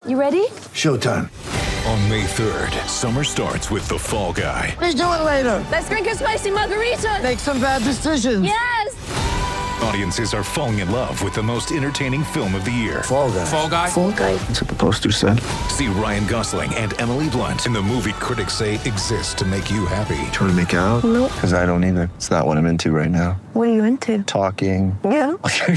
You ready? Showtime. On May 3rd, summer starts with The Fall Guy. Let's do it later. Let's drink a spicy margarita. Make some bad decisions. Yes. Audiences are falling in love with the most entertaining film of the year. Fall Guy. Fall Guy? Fall Guy. That's what the poster said. See Ryan Gosling and Emily Blunt in the movie critics say exists to make you happy. Trying to make it out? Nope. Because I don't either. It's not what I'm into right now. What are you into? Talking. Yeah.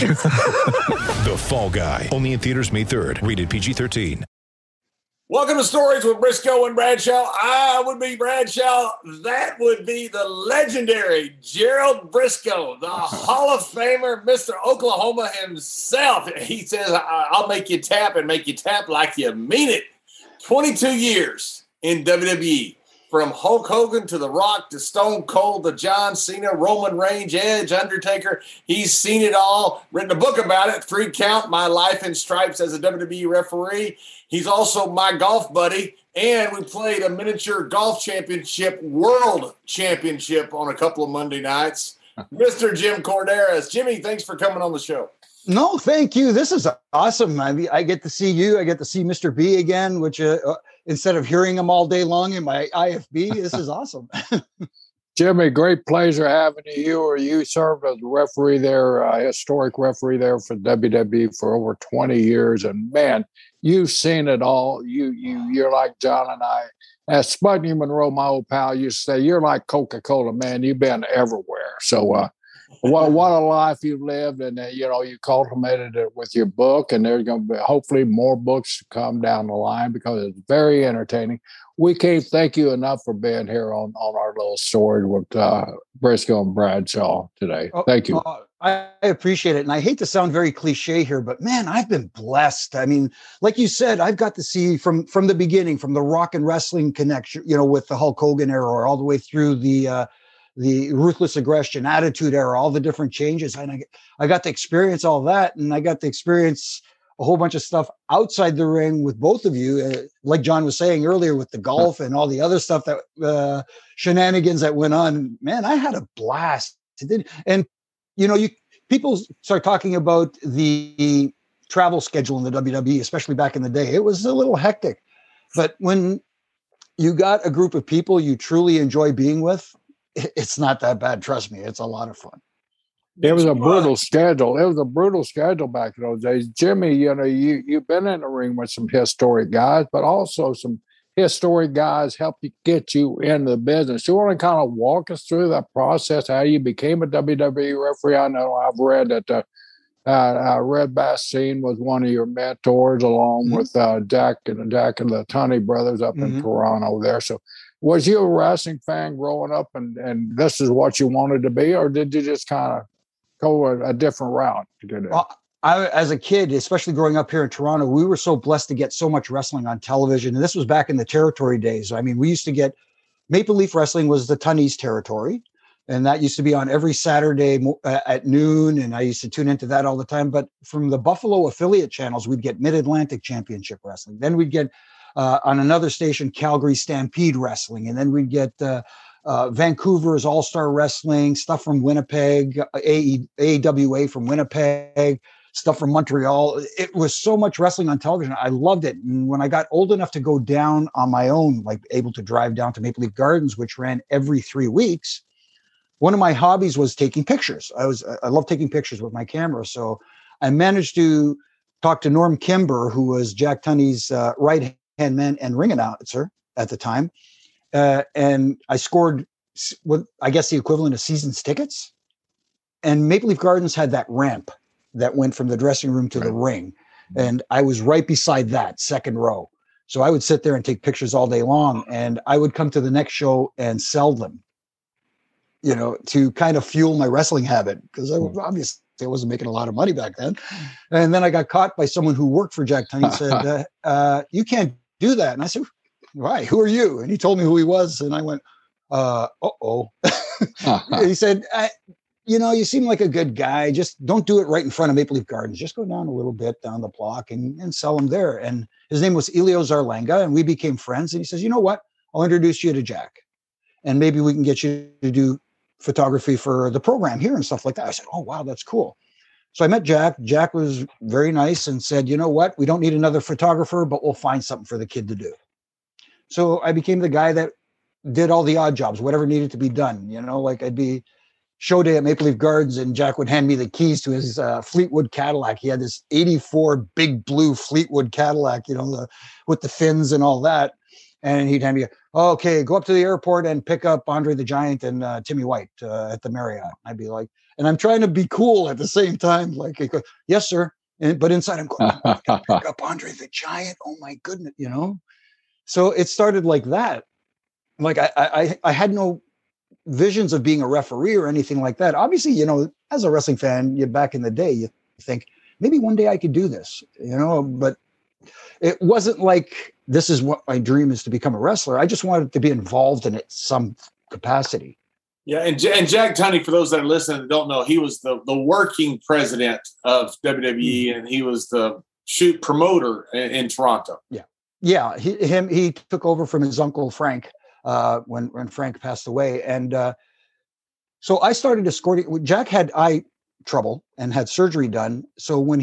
The Fall Guy. Only in theaters May 3rd. Rated PG-13. Welcome to Stories with Briscoe and Bradshaw. I would be Bradshaw. That would be the legendary Gerald Briscoe, the Hall of Famer, Mr. Oklahoma himself. He says, I'll make you tap and make you tap like you mean it. 22 years in WWE. From Hulk Hogan to The Rock to Stone Cold to John Cena, Roman Reigns, Edge, Undertaker. He's seen it all, written a book about it, 3 Count, My Life in Stripes as a WWE referee. He's also my golf buddy, and we played a miniature golf championship, world championship on a couple of Monday nights. Mr. Jim Corderas. Jimmy, thanks for coming on the show. No, thank you. This is awesome. I get to see you. I get to see Mr. B again, which instead of hearing him all day long in my IFB, this is awesome. Jimmy, great pleasure having you. You served as a referee there, a historic referee there for WWE for over 20 years. And man, you've seen it all. You're like John and I. As Spudney Monroe, my old pal, used to say, you're like Coca-Cola, man. You've been everywhere. So what a life you've lived. And, you cultivated it with your book. And there's going to be hopefully more books to come down the line because it's very entertaining. We can't thank you enough for being here on our little story with Briscoe and Bradshaw today. Thank you. I appreciate it. And I hate to sound very cliche here, but man, I've been blessed. I mean, like you said, I've got to see from the beginning, from the rock and wrestling connection, with the Hulk Hogan era, all the way through the Ruthless Aggression, Attitude Era, all the different changes. And I got to experience all that. And I got to experience a whole bunch of stuff outside the ring with both of you. Like John was saying earlier with the golf and all the other stuff that shenanigans that went on. Man, I had a blast. And, people start talking about the travel schedule in the WWE, especially back in the day. It was a little hectic. But when you got a group of people you truly enjoy being with, it's not that bad. Trust me, it's a lot of fun. It was a brutal schedule. It was a brutal schedule back in those days. Jimmy, you've been in the ring with some historic guys, but also some historic guys helped you get you into the business. You want to kind of walk us through that process, how you became a WWE referee? I know I've read that Red Bastien was one of your mentors, along with Jack and the Tunney brothers up in Toronto there. So was you a wrestling fan growing up and this is what you wanted to be, or did you just kind of go a different route to get in? As a kid, especially growing up here in Toronto, we were so blessed to get so much wrestling on television. And this was back in the territory days. I mean, we used to get Maple Leaf Wrestling was the Tunney's territory. And that used to be on every Saturday at noon. And I used to tune into that all the time. But from the Buffalo affiliate channels, we'd get Mid-Atlantic Championship Wrestling. Then we'd get on another station, Calgary Stampede Wrestling. And then we'd get Vancouver's All-Star Wrestling, stuff from Winnipeg, AWA from Winnipeg, stuff from Montreal. It was so much wrestling on television. I loved it. And when I got old enough to go down on my own, like able to drive down to Maple Leaf Gardens, which ran every 3 weeks, one of my hobbies was taking pictures. I love taking pictures with my camera. So I managed to talk to Norm Kimber, who was Jack Tunney's right-hand man and ring announcer at the time. And I scored what I guess the equivalent of season's tickets. And Maple Leaf Gardens had that ramp that went from the dressing room to the ring. And I was right beside that, second row. So I would sit there and take pictures all day long. And I would come to the next show and sell them, to kind of fuel my wrestling habit. Because obviously I wasn't making a lot of money back then. And then I got caught by someone who worked for Jack Tunney and said, you can't do that. And I said, why? Who are you? And he told me who he was. And I went, uh-oh. He said, you seem like a good guy. Just don't do it right in front of Maple Leaf Gardens. Just go down a little bit down the block and sell them there. And his name was Elio Zarlenga, and we became friends. And he says, you know what? I'll introduce you to Jack. And maybe we can get you to do photography for the program here and stuff like that. I said, oh, wow, that's cool. So I met Jack. Jack was very nice and said, you know what? We don't need another photographer, but we'll find something for the kid to do. So I became the guy that did all the odd jobs, whatever needed to be done. You know, like I'd be show day at Maple Leaf Gardens and Jack would hand me the keys to his Fleetwood Cadillac. He had this 84 big blue Fleetwood Cadillac, you know, with the fins and all that. And he'd hand me, okay, go up to the airport and pick up Andre the Giant and Timmy White at the Marriott. I'd be like, and I'm trying to be cool at the same time. Like, I go, yes, sir. But inside I'm going, I gotta pick up Andre the Giant. Oh my goodness, you know? So it started like that. Like I had no visions of being a referee or anything like that. Obviously, you know, as a wrestling fan, you back in the day, you think maybe one day I could do this, you know, but it wasn't like this is what my dream is to become a wrestler. I just wanted to be involved in it some capacity. Yeah, and Jack Tunney, for those that are listening and don't know, he was the working president of WWE, and he was the shoot promoter in Toronto. Yeah, he took over from his uncle Frank when Frank passed away, and so I started escorting. Jack had eye trouble and had surgery done. So when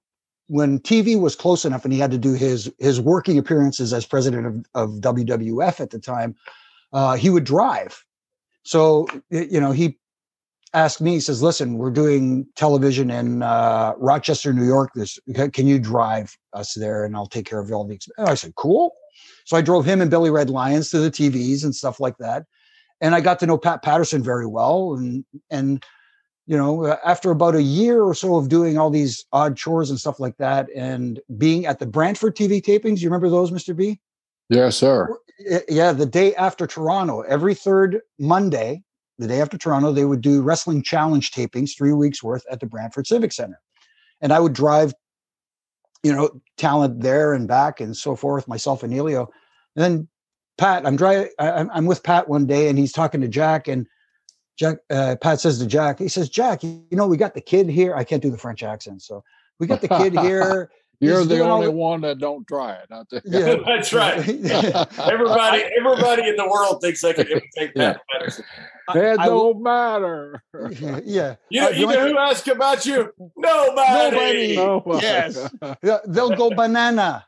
TV was close enough and he had to do his working appearances as president of WWF at the time, he would drive. So, you know, he asked me, he says, listen, we're doing television in Rochester, New York. Can you drive us there and I'll take care of all the expenses? I said, cool. So I drove him and Billy Red Lions to the TVs and stuff like that. And I got to know Pat Patterson very well. And you know, after about a year or so of doing all these odd chores and stuff like that and being at the Brantford TV tapings, you remember those, Mr. B? Yes, sir. Yeah, the day after Toronto, every third Monday, the day after Toronto, they would do wrestling challenge tapings, 3 weeks worth at the Brantford Civic Center. And I would drive, you know, talent there and back and so forth, myself and Elio. And then Pat, I'm with Pat one day and he's talking to Jack, and Jack, Pat says to Jack, he says, Jack, you know, we got the kid here. I can't do the French accent. So we got the kid here. You're the only one that don't try it. Yeah, that's right. Everybody in the world thinks they can imitate Pat Patterson. It don't matter. Yeah. You know who asked about you? Nobody. Yes. They'll go banana.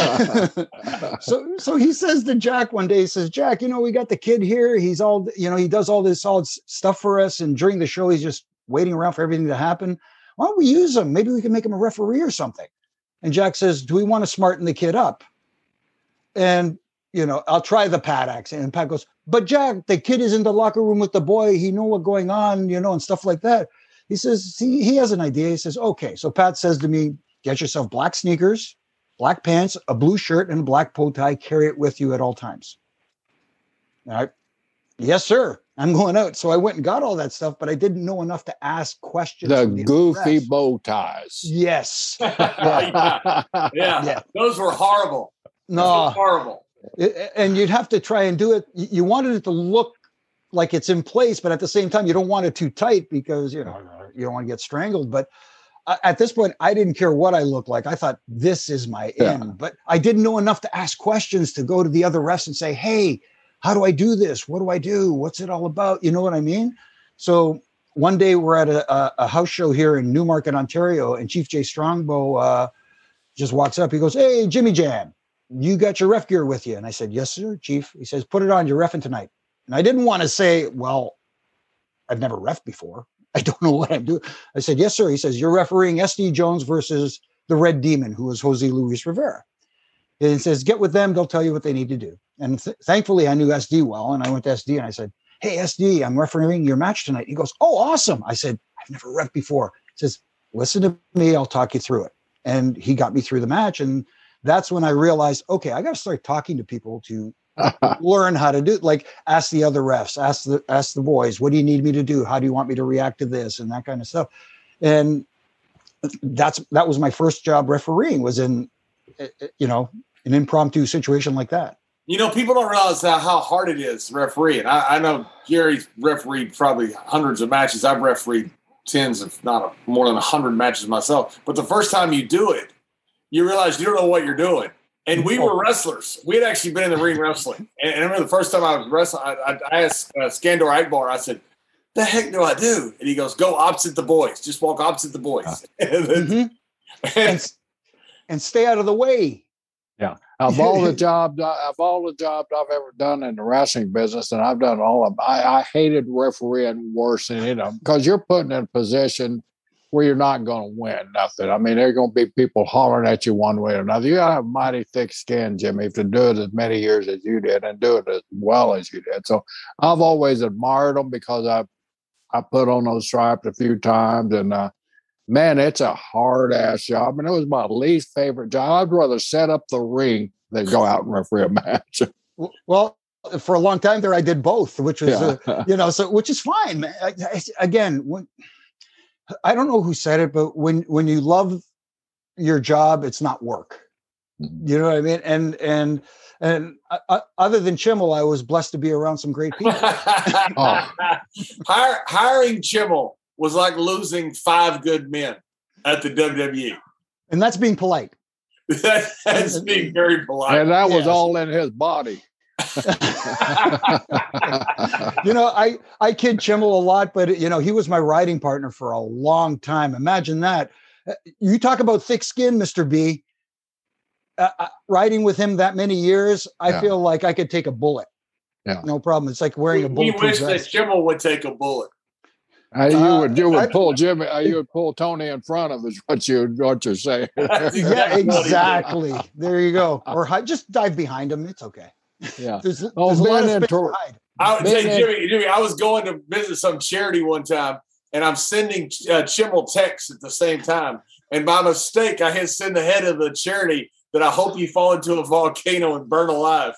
So he says to Jack one day, he says, Jack, you know, we got the kid here. He's all, you know, he does all this solid stuff for us. And during the show, he's just waiting around for everything to happen. Why don't we use him? Maybe we can make him a referee or something. And Jack says, do we want to smarten the kid up? And, you know, I'll try the Pat accent. And Pat goes, but Jack, the kid is in the locker room with the boy. He know what's going on, you know, and stuff like that. He says, he has an idea. He says, okay. So Pat says to me, get yourself black sneakers, black pants, a blue shirt, and a black bow tie. Carry it with you at all times. All right. Yes, sir. I'm going out. So I went and got all that stuff, but I didn't know enough to ask questions. The goofy bow ties. Yes. Yeah. Those were horrible. No. Horrible. And you'd have to try and do it. You wanted it to look like it's in place, but at the same time, you don't want it too tight because, you know, you don't want to get strangled. But at this point, I didn't care what I looked like. I thought, this is my end. But I didn't know enough to ask questions to go to the other refs and say, hey, how do I do this? What do I do? What's it all about? You know what I mean? So one day we're at a house show here in Newmarket, Ontario, and Chief Jay Strongbow just walks up. He goes, hey, Jimmy Jam, you got your ref gear with you? And I said, yes, sir, Chief. He says, put it on. You're reffing tonight. And I didn't want to say, well, I've never reffed before. I don't know what I'm doing. I said, yes, sir. He says, you're refereeing SD Jones versus the Red Demon, who was Jose Luis Rivera. And he says, get with them. They'll tell you what they need to do. And thankfully, I knew SD well. And I went to SD and I said, hey, SD, I'm refereeing your match tonight. He goes, oh, awesome. I said, I've never ref before. He says, listen to me. I'll talk you through it. And he got me through the match. And that's when I realized, okay, I got to start talking to people to learn how to do it. Like ask the other refs, ask the boys, what do you need me to do? How do you want me to react to this? And that kind of stuff. And that was my first job refereeing, was in, you know, an impromptu situation like that. You know, people don't realize how hard it is refereeing. I know Gary's refereed probably hundreds of matches. I've refereed tens, if not more than 100 matches myself. But the first time you do it, you realize you don't know what you're doing. And we were wrestlers. We had actually been in the ring wrestling. And I remember the first time I was wrestling, I asked Skandor Akbar, I said, the heck do I do? And he goes, go opposite the boys. Just walk opposite the boys. And stay out of the way. Yeah. Of all the jobs I've ever done in the wrestling business, and I've done all of them, I hated refereeing worse than any of them, because you're putting in a position where you're not going to win nothing. I mean, there are going to be people hollering at you one way or another. You got to have mighty thick skin, Jimmy, to do it as many years as you did and do it as well as you did. So I've always admired them, because I put on those stripes a few times, and man, it's a hard ass job. And it was my least favorite job. I'd rather set up the ring than go out and referee a match. Well, for a long time there, I did both, which was, which is fine, man. I don't know who said it, but when you love your job, it's not work. You know what I mean? And other than Chimmel, I was blessed to be around some great people. Hiring Chimmel was like losing 5 good men at the WWE. And that's being polite. That's being very polite. And that was all in his body. I kid Chimmel a lot, but he was my riding partner for a long time. Imagine that. You talk about thick skin, Mr. B. Riding with him that many years, I feel like I could take a bullet. Yeah. No problem. It's like wearing a bullet. We wish that Chimmel would take a bullet. You would pull Jimmy. You would pull Tony in front of us. What you're saying? Yeah, exactly. There you go. Or just dive behind him. It's okay. Yeah. There's a lot of space to hide. Jimmy, I was going to visit some charity one time, and I'm sending Chimmel texts at the same time. And by mistake, I hit send the head of the charity that I hope you fall into a volcano and burn alive.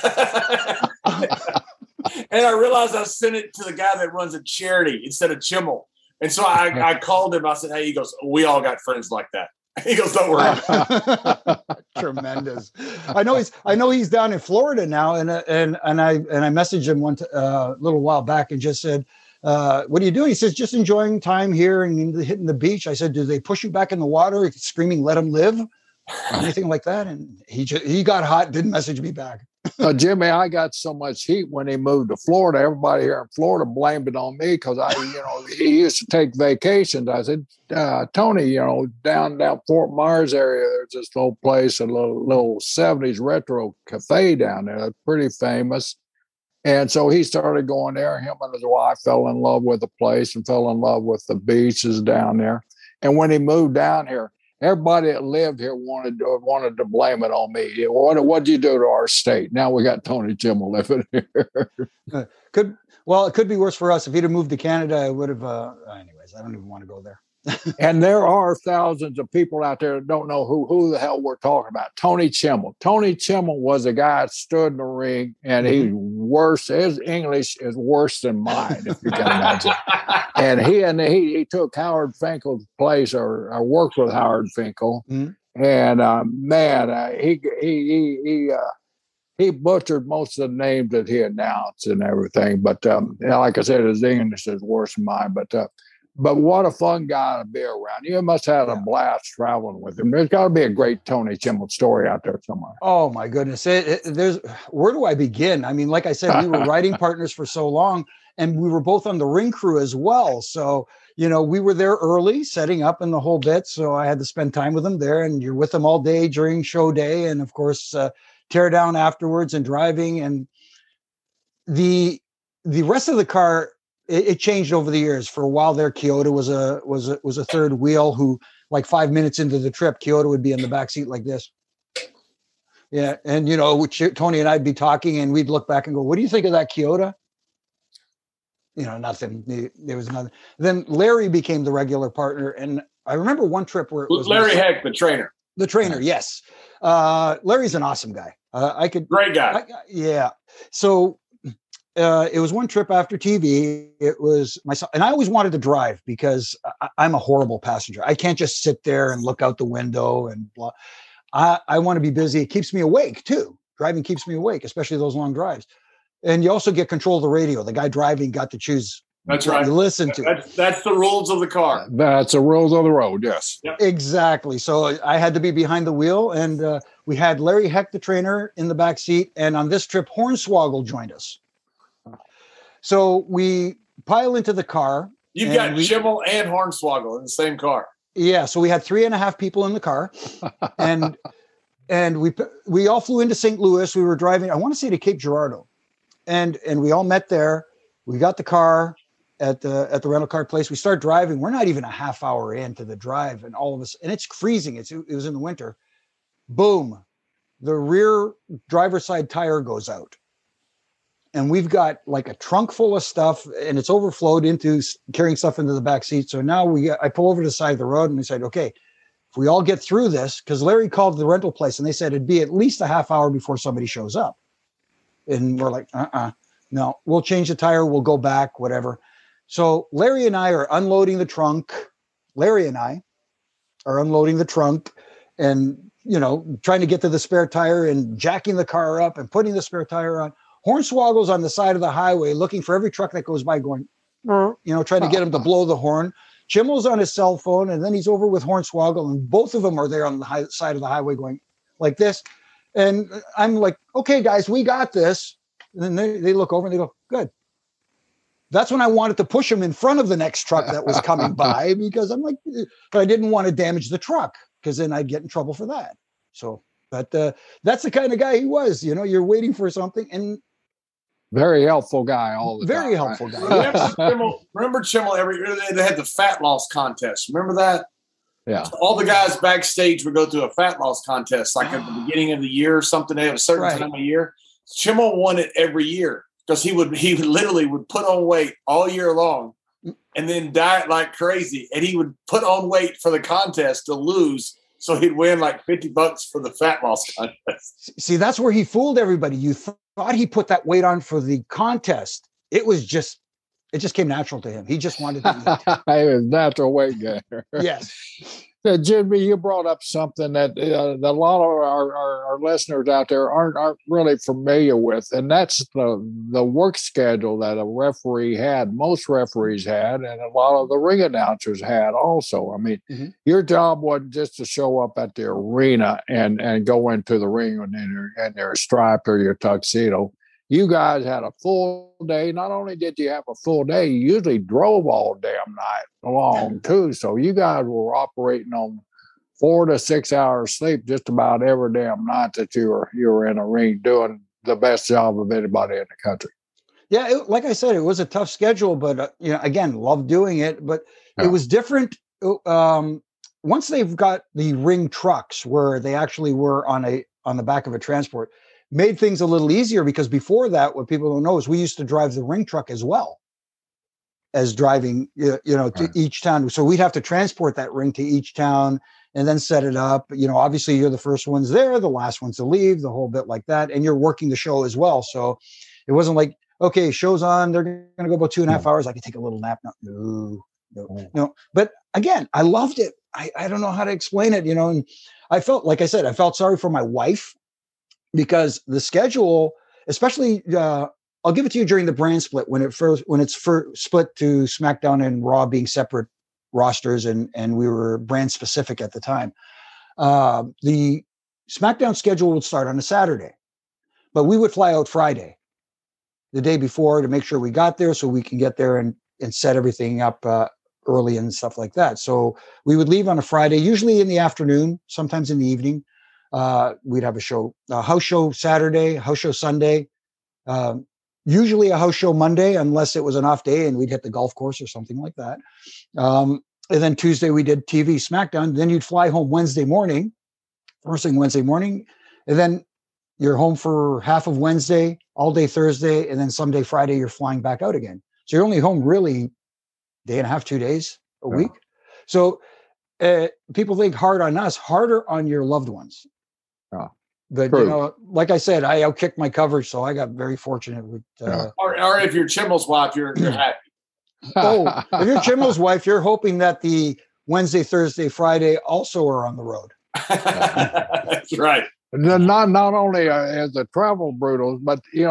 And I realized I sent it to the guy that runs a charity instead of Chimmel. And so I called him. I said, hey, he goes, we all got friends like that. He goes, don't worry. Tremendous. I know he's down in Florida now. And I messaged him a little while back and just said, what are you doing? He says, just enjoying time here and hitting the beach. I said, do they push you back in the water screaming, let him live? Anything like that? And he got hot, didn't message me back. Jimmy, I got so much heat when he moved to Florida. Everybody here in Florida blamed it on me, because he used to take vacations. I said, Tony, down Fort Myers area, there's this little place, a little 70s retro cafe down there. That's pretty famous. And so he started going there. Him and his wife fell in love with the place and fell in love with the beaches down there. And when he moved down here, everybody that lived here wanted to blame it on me. What did you do to our state? Now we got Tony Chimmel living here. It could be worse for us. If he'd have moved to Canada, I would have. Anyways, I don't even want to go there. And there are thousands of people out there that don't know who the hell we're talking about. Tony Chimmel. Tony Chimmel was a guy that stood in the ring, and his English is worse than mine, if you can imagine. And he took Howard Finkel's place, or worked with Howard Finkel. Mm-hmm. And he butchered most of the names that he announced and everything. But like I said, his English is worse than mine. But what a fun guy to be around. You must have had a blast traveling with him. There's got to be a great Tony Chimmel story out there somewhere. Oh, my goodness. Where do I begin? I mean, like I said, we were writing partners for so long, and we were both on the ring crew as well. So, we were there early, setting up and the whole bit. So I had to spend time with him there, and you're with him all day during show day. And, of course, tear down afterwards and driving. And the rest of the car, it changed over the years. For a while there, Kyoto was a third wheel who, like 5 minutes into the trip, Kyoto would be in the back seat like this. Yeah. And, Tony and I'd be talking, and we'd look back and go, what do you think of that Kyoto? Nothing. There was nothing. Then Larry became the regular partner. And I remember one trip where it was Larry Heck, the trainer. The trainer, yes. Larry's an awesome guy. Great guy. Yeah. So it was one trip after TV. It was myself, and I always wanted to drive because I'm a horrible passenger. I can't just sit there and look out the window and blah. I want to be busy. It keeps me awake too. Driving keeps me awake, especially those long drives. And you also get control of the radio. The guy driving got to choose. That's right. You listen to. That's the rules of the car. That's the rules of the road. Yes. Yep. Exactly. So I had to be behind the wheel, and we had Larry Heck, the trainer, in the back seat. And on this trip, Hornswoggle joined us. So we pile into the car. You've got Chimmel and Hornswoggle in the same car. Yeah, so we had 3.5 people in the car, and we all flew into St. Louis. We were driving, I want to say, to Cape Girardeau, and we all met there. We got the car at the rental car place. We start driving. We're not even a half hour into the drive, and all of us, and it's freezing. It was in the winter. Boom, the rear driver's side tire goes out. And we've got like a trunk full of stuff, and it's overflowed into carrying stuff into the back seat. So now I pull over to the side of the road, and we said, okay, if we all get through this, because Larry called the rental place and they said it'd be at least a half hour before somebody shows up. And we're like, no, we'll change the tire. We'll go back, whatever. So Larry and I are unloading the trunk. And, trying to get to the spare tire and jacking the car up and putting the spare tire on. Hornswoggle's on the side of the highway looking for every truck that goes by going, trying to get him to blow the horn. Chimmel's on his cell phone, and then he's over with Hornswoggle, and both of them are there on the side of the highway going like this. And I'm like, okay, guys, we got this. And then they look over and they go, good. That's when I wanted to push him in front of the next truck that was coming by, because I'm like, but I didn't want to damage the truck because then I'd get in trouble for that. So, but that's the kind of guy he was. You're waiting for something, and very helpful guy all the time. Very helpful guy. Remember Chimmel, every year they had the fat loss contest. Remember that? Yeah. So all the guys backstage would go through a fat loss contest, like at the beginning of the year or something. They have a certain time of year. Chimmel won it every year because he literally would put on weight all year long and then diet like crazy. And he would put on weight for the contest to lose. So he'd win like $50 for the fat loss contest. See, that's where he fooled everybody. You thought he put that weight on for the contest. It just came natural to him. He just wanted to eat. He was natural weight gainer. Yes. Jimmy, you brought up something that a lot of our listeners out there aren't really familiar with, and that's the work schedule that a referee had. Most referees had, and a lot of the ring announcers had also. I mean, your job wasn't just to show up at the arena and go into the ring in your stripe or your tuxedo. You guys had a full day. Not only did you have a full day, you usually drove all damn night long too. So you guys were operating on 4 to 6 hours sleep just about every damn night that you were in a ring, doing the best job of anybody in the country. Yeah, like I said, it was a tough schedule, but again, loved doing it. But it was different. Once they've got the ring trucks where they actually were on the back of a transport, made things a little easier, because before that, what people don't know is we used to drive the ring truck as well as driving, to each town. So we'd have to transport that ring to each town and then set it up. Obviously you're the first ones there, the last ones to leave, the whole bit like that. And you're working the show as well. So it wasn't like, okay, show's on, they're going to go about 2.5 hours. I can take a little nap. No. But again, I loved it. I don't know how to explain it, and I felt, like I said, I felt sorry for my wife, because the schedule, especially, I'll give it to you during the brand split when it's first split to SmackDown and Raw being separate rosters, and we were brand specific at the time. The SmackDown schedule would start on a Saturday, but we would fly out Friday, the day before, to make sure we got there so we can get there and set everything up early and stuff like that. So we would leave on a Friday, usually in the afternoon, sometimes in the evening. We'd have a house show Saturday, house show Sunday, usually a house show Monday, unless it was an off day and we'd hit the golf course or something like that. And then Tuesday we did TV SmackDown. Then you'd fly home Wednesday morning, first thing Wednesday morning. And then you're home for half of Wednesday, all day Thursday. And then someday Friday, you're flying back out again. So you're only home really day and a half, 2 days a week. So people think hard on us, harder on your loved ones. But like I said, I outkicked my coverage, so I got very fortunate with. Or if you're Chimmel's wife, you're happy. If you're Chimmel's wife, you're hoping that the Wednesday, Thursday, Friday also are on the road. That's right. Not only is the travel brutal, but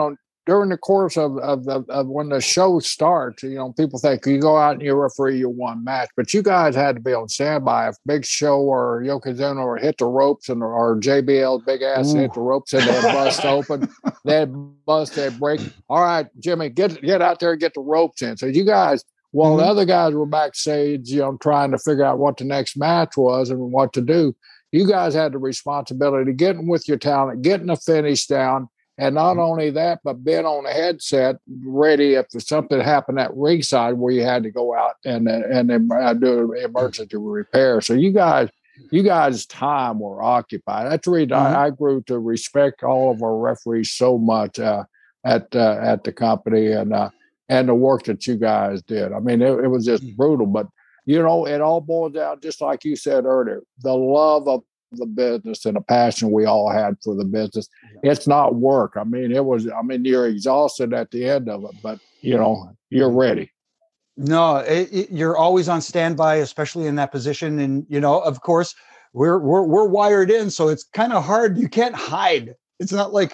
during the course of when the show starts, people think you go out and you referee your one match, but you guys had to be on standby. If Big Show or Yokozuna or hit the ropes or JBL's big ass hit the ropes and they'd bust open, they'd break. All right, Jimmy, get out there and get the ropes in. So you guys, while the other guys were backstage, trying to figure out what the next match was and what to do, you guys had the responsibility of getting with your talent, getting the finish down. And not only that, but being on a headset, ready if something happened at ringside where you had to go out and do emergency repair. So you guys' time were occupied. That's the reason I grew to respect all of our referees so much at the company and the work that you guys did. I mean, it was just brutal, but it all boils down, just like you said earlier, the love of the business and the passion we all had for the business. It's not work. I mean, you're exhausted at the end of it, but you're ready. No, you're always on standby, especially in that position. And, of course we're wired in, so it's kind of hard. You can't hide. It's not like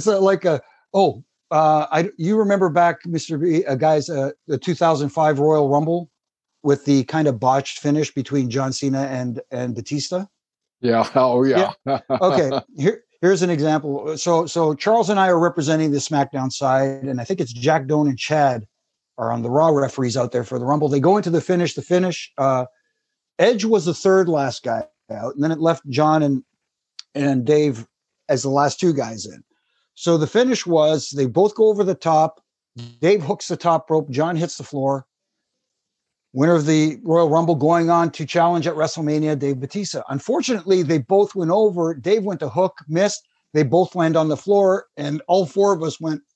you remember back, Mr. B, guys, the 2005 Royal Rumble with the kind of botched finish between John Cena and Batista. Yeah. Oh, yeah. Okay. Here's an example. So Charles and I are representing the SmackDown side, and I think it's Jack Doan and Chad are on the Raw referees out there for the Rumble. They go into the finish. Edge was the third last guy out, and then it left John and Dave as the last two guys in. So the finish was they both go over the top. Dave hooks the top rope. John hits the floor. Winner of the Royal Rumble going on to challenge at WrestleMania, Dave Bautista. Unfortunately, they both went over. Dave went to hook, missed. They both land on the floor, and all four of us went.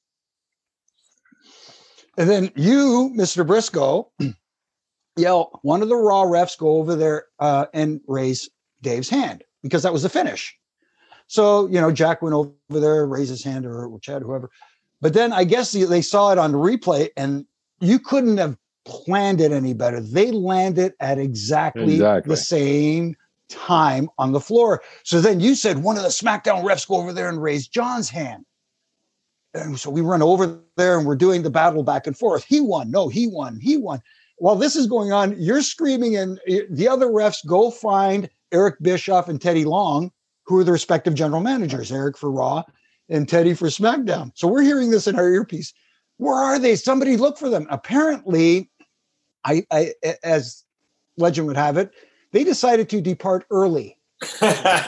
And then you, Mr. Briscoe, yell, one of the Raw refs go over there and raise Dave's hand because that was the finish. So, Jack went over there, raised his hand, or Chad, whoever. But then I guess they saw it on the replay, and you couldn't have planned it any better. They landed at exactly the same time on the floor. So then you said one of the SmackDown refs go over there and raise John's hand. And so we run over there and we're doing the battle back and forth. He won. No, he won. He won. While this is going on, you're screaming, and the other refs go find Eric Bischoff and Teddy Long, who are the respective general managers, Eric for Raw and Teddy for SmackDown. So we're hearing this in our earpiece. Where are they? Somebody look for them. Apparently, I as legend would have it, they decided to depart early. So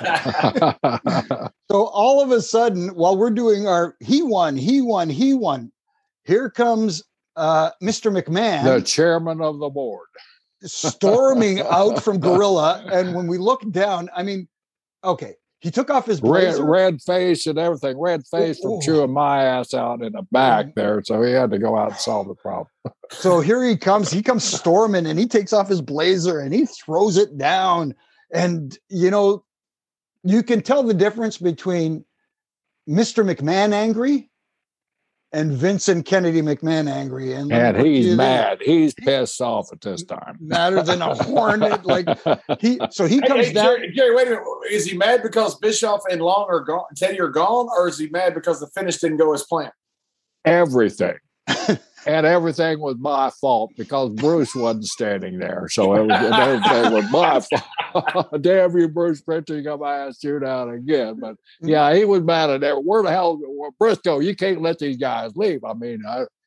all of a sudden, while we're doing our he won, here comes Mr. McMahon, the chairman of the board, storming out from Gorilla. And when we look down, okay, he took off his blazer. Red face and everything. Red face from chewing my ass out in the back there. So he had to go out and solve the problem. So here he comes. He comes storming, and he takes off his blazer and he throws it down. And, you can tell the difference between Mr. McMahon angry and Vincent Kennedy McMahon angry. And he's mad. He's pissed off at this time. Madder than a hornet. He comes down. Jerry, wait a minute. Is he mad because Bischoff and Long are gone, Teddy are gone, or is he mad because the finish didn't go as planned? Everything. And everything was my fault because Bruce wasn't standing there. So everything was my fault. Damn you, Bruce Pritchard, you got my ass chewed out again. But yeah, he was mad at that. Where the hell, Briscoe, you can't let these guys leave. But he's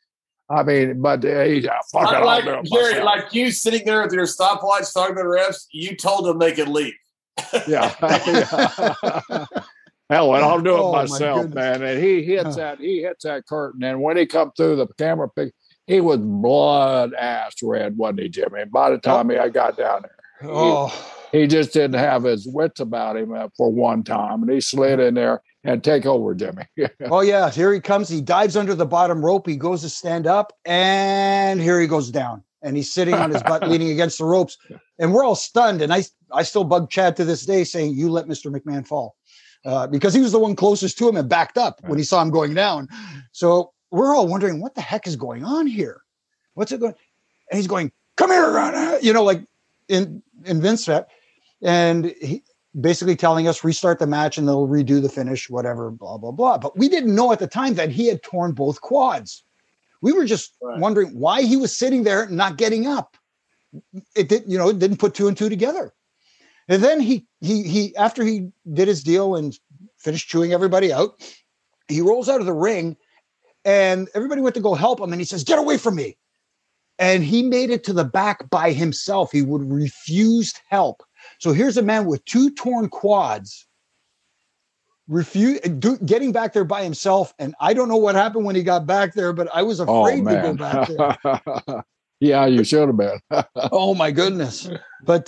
fucking like Jerry, like you sitting there with your stopwatch talking to the refs, you told them they could leave. Yeah. Hell, and I'll do it myself, man. And he hits that curtain, and when he come through the camera pic, he was blood ass red, wasn't he, Jimmy? And by the time I got down there, he just didn't have his wits about him for one time, and he slid in there and take over, Jimmy. Oh yeah, here he comes. He dives under the bottom rope. He goes to stand up, and here he goes down, and he's sitting on his butt, leaning against the ropes, and we're all stunned. And I still bug Chad to this day, saying, "You let Mr. McMahon fall." Because he was the one closest to him and backed up when he saw him going down. So we're all wondering, what the heck is going on here? What's it going? And he's going, come here, like in Vince. And basically telling us restart the match and they'll redo the finish, whatever, blah, blah, blah. But we didn't know at the time that he had torn both quads. We were just wondering why he was sitting there and not getting up. It didn't put two and two together. And then he after he did his deal and finished chewing everybody out, he rolls out of the ring and everybody went to go help him. And he says, "Get away from me." And he made it to the back by himself. He would refuse help. So here's a man with two torn quads, getting back there by himself. And I don't know what happened when he got back there, but I was afraid to go back there. Yeah, you should have been. Oh my goodness. But,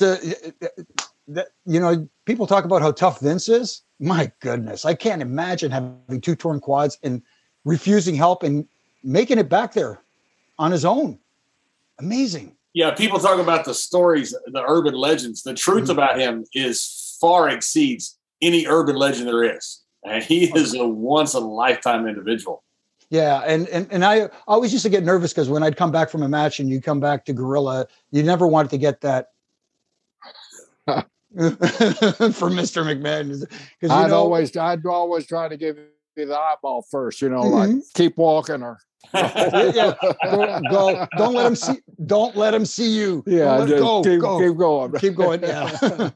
people talk about how tough Vince is. My goodness. I can't imagine having two torn quads and refusing help and making it back there on his own. Amazing. Yeah, people talk about the stories, the urban legends. The truth about him is far exceeds any urban legend there is. And he is a once-in-a-lifetime individual. Yeah, and I always used to get nervous because when I'd come back from a match and you come back to Gorilla, you never wanted to get that for Mr. McMahon. I'd always try to give you the eyeball first, like keep walking or yeah, go. Don't let him see. Don't let him see you. Yeah, go. Keep going. Keep going. Yeah.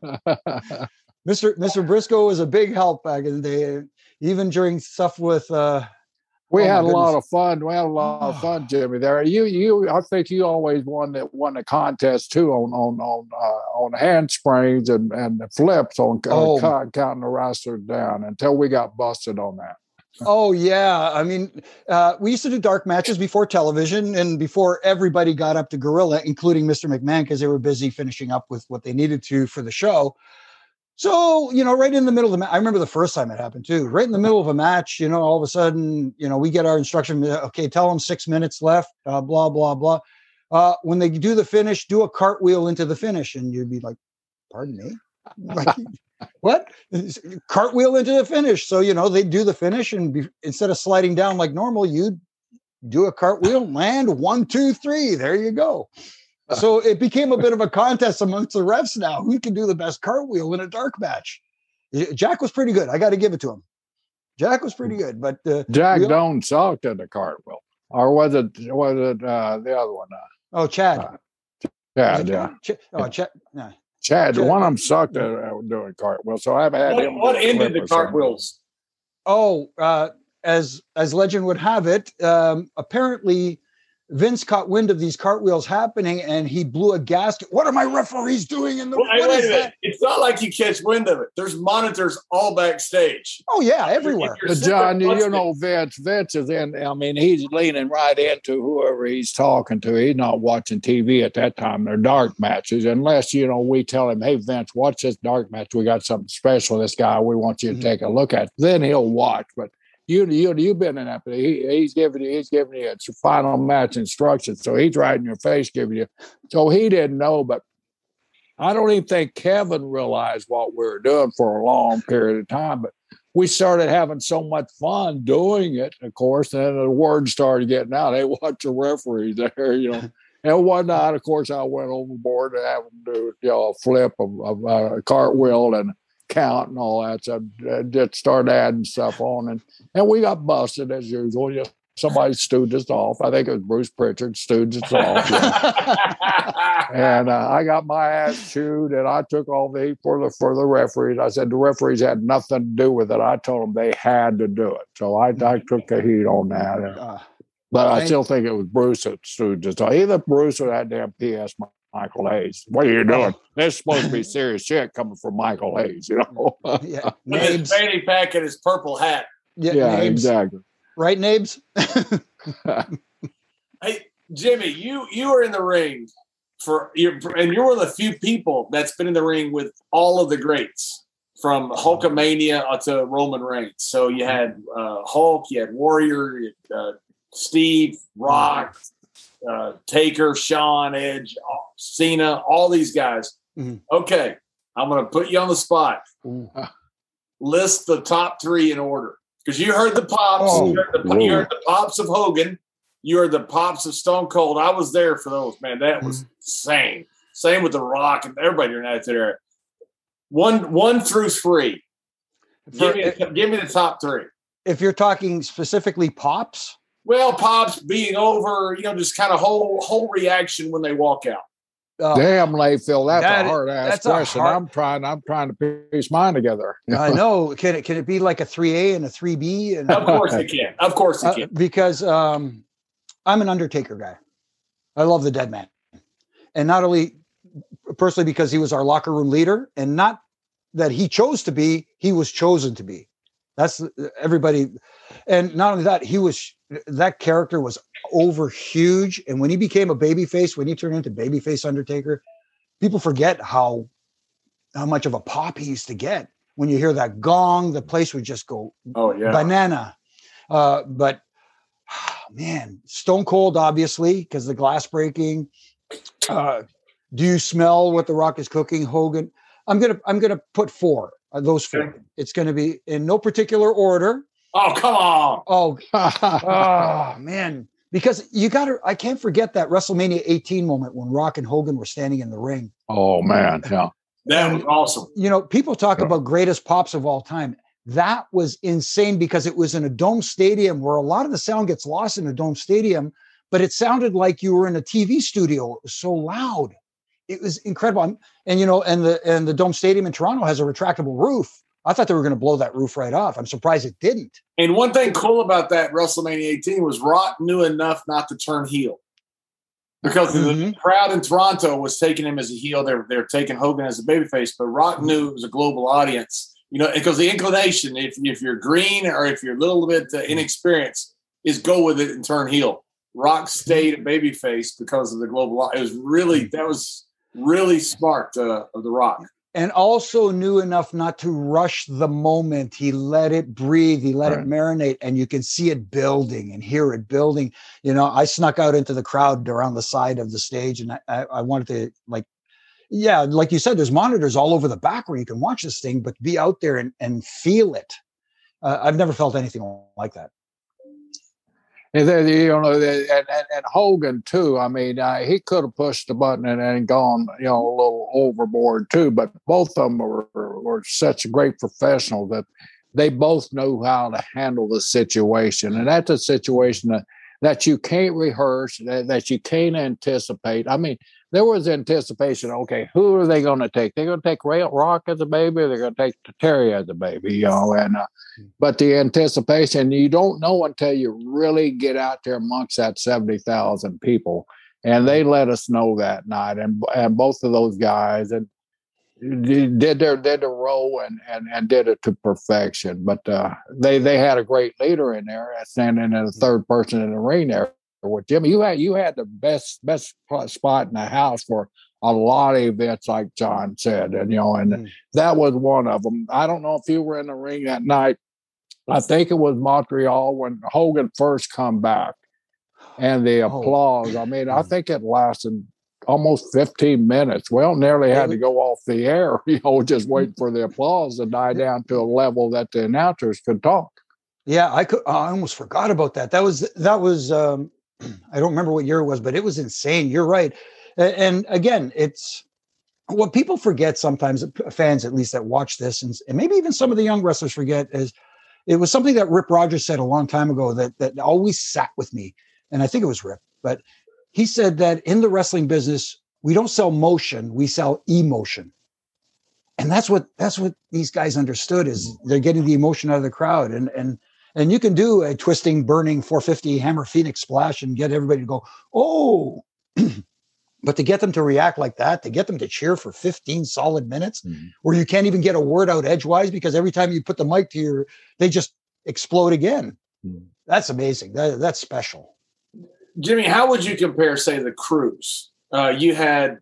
Mr. Briscoe was a big help back in the day, even during stuff with. We had a lot of fun. We had a lot of fun, Jimmy. There, I think you always won the contest too on handsprings and the flips on counting the wrestlers down until we got busted on that. Oh, yeah. I mean, we used to do dark matches before television and before everybody got up to Gorilla, including Mr. McMahon, because they were busy finishing up with what they needed to for the show. So, right in the middle of the match, I remember the first time it happened too. Right in the middle of a match, all of a sudden, we get our instruction. Okay, tell them 6 minutes left, blah, blah, blah. When they do the finish, do a cartwheel into the finish. And you'd be like, pardon me? Like, what? Cartwheel into the finish. So, they do the finish and instead of sliding down like normal, you do a cartwheel, land 1, 2, 3. There you go. So it became a bit of a contest amongst the refs now. Who can do the best cartwheel in a dark match? Jack was pretty good. I got to give it to him. Jack was pretty good, but Jack Doan sucked at the cartwheel, or was it the other one? Chad. Chad, yeah. Chad. Nah. Chad, one of them sucked at doing cartwheels, so I've had him. What ended the cartwheels? As legend would have it, apparently Vince caught wind of these cartwheels happening and he blew a gasket. What are my referees doing in the wait a minute. It's not like you catch wind of it. There's monitors all backstage. Oh, yeah, everywhere. But John, Vince is in. I mean, he's leaning right into whoever he's talking to. He's not watching TV at that time. They're dark matches, unless, we tell him, hey, Vince, watch this dark match. We got something special. This guy, we want you to take a look at. Then he'll watch. But you've been in that. He's giving you its final match instructions. So he's right in your face giving you. So he didn't know, but I don't even think Kevin realized what we were doing for a long period of time. But we started having so much fun doing it, of course, and then the word started getting out. Hey, watch the referee there, And one night, of course, I went overboard to have him do a flip of a cartwheel and count and all that. So just started adding stuff on, and we got busted as usual. Somebody stooed us off. I think it was Bruce Pritchard stooed us off. And I got my ass chewed, and I took all the heat for the referees. I said the referees had nothing to do with it. I told them they had to do it. So I took the heat on that. But I still think it was Bruce that stooed us off. Either Bruce or that damn PS Michael Hayes. What are you doing? This is supposed to be serious shit coming from Michael Hayes, Yeah. With his fanny pack and his purple hat. Yeah, exactly. Right, Nabes? Hey, Jimmy, you were in the ring and you're one of the few people that's been in the ring with all of the greats from Hulkamania to Roman Reigns. So you had Hulk, you had Warrior, you had Steve, Rock, Taker, Shawn, Edge, Cena, all these guys. Mm-hmm. Okay, I'm going to put you on the spot. List the top 3 in order. Because you heard the pops. You heard the pops of Hogan. You heard the pops of Stone Cold. I was there for those, man. That was insane. Same with The Rock and everybody in that there. One through three. Give me the top three. If you're talking specifically pops. Well, pops being over, just kind of whole reaction when they walk out. Damn, Layfield, that's a hard-ass question. I'm trying to piece mine together. I know. Can it be like a 3A and a 3B? And, of course it can. Of course it can. Because I'm an Undertaker guy. I love the Dead Man. And not only personally because he was our locker room leader, and not that he chose to be, he was chosen to be. That's everybody. And not only that, that character was over huge. And when he became a babyface, when he turned into babyface Undertaker, people forget how much of a pop he used to get. When you hear that gong, the place would just go banana. But man, Stone Cold, obviously, because the glass breaking. Do you smell what The Rock is cooking, Hogan? I'm gonna put four. Those four. Okay. It's going to be in no particular order. Oh, come on. Oh, man. Because I can't forget that WrestleMania 18 moment when Rock and Hogan were standing in the ring. Oh, man. Yeah. That was awesome. People talk about greatest pops of all time. That was insane because it was in a dome stadium where a lot of the sound gets lost in a dome stadium, but it sounded like you were in a TV studio. It was so loud. It was incredible. And the Dome Stadium in Toronto has a retractable roof. I thought they were going to blow that roof right off. I'm surprised it didn't. And one thing cool about that WrestleMania 18 was Rock knew enough not to turn heel. Because the crowd in Toronto was taking him as a heel. They're taking Hogan as a babyface, but Rock knew it was a global audience. Because the inclination, if you're green or if you're a little bit inexperienced, is go with it and turn heel. Rock stayed a babyface because of the global audience. That was really smart of The Rock. And also knew enough not to rush the moment. He let it breathe. He let it marinate. And you can see it building and hear it building. I snuck out into the crowd around the side of the stage. And I wanted to, like you said, there's monitors all over the back where you can watch this thing, but be out there and feel it. I've never felt anything like that. And then, and Hogan too. I mean, he could have pushed the button and gone, a little overboard too. But both of them were such great professionals that they both know how to handle the situation. And that's a situation that you can't rehearse, that you can't anticipate. I mean, there was anticipation. Okay, who are they going to take? They're going to take Rock as a baby, or they're going to take Terry as a baby, but the anticipation, you don't know until you really get out there amongst that 70,000 people. And they let us know that night. And both of those guys did the role and did it to perfection. But they had a great leader in there, standing in the third person in the ring there with Jimmy. You had the best spot in the house for a lot of events, like John said, and that was one of them. I don't know if you were in the ring that night. I think it was Montreal when Hogan first come back, and the applause. I mean, I think it lasted almost 15 minutes. Well, nearly had to go off the air, just waiting for the applause to die down to a level that the announcers could talk. Yeah, I almost forgot about that. That was. I don't remember what year it was, but it was insane. You're right. And again, it's what people forget sometimes, fans at least that watch this, and maybe even some of the young wrestlers forget, is it was something that Rip Rogers said a long time ago that always sat with me. And I think it was Rip, but he said that in the wrestling business, we don't sell motion, we sell emotion. And that's what these guys understood, is they're getting the emotion out of the crowd. And you can do a twisting, burning 450 hammer Phoenix splash and get everybody to go, oh, but to get them to react like that, to get them to cheer for 15 solid minutes where you can't even get a word out edgewise because every time you put the mic to they just explode again. That's amazing. That's special. Jimmy, how would you compare, say, the Cruise? You had,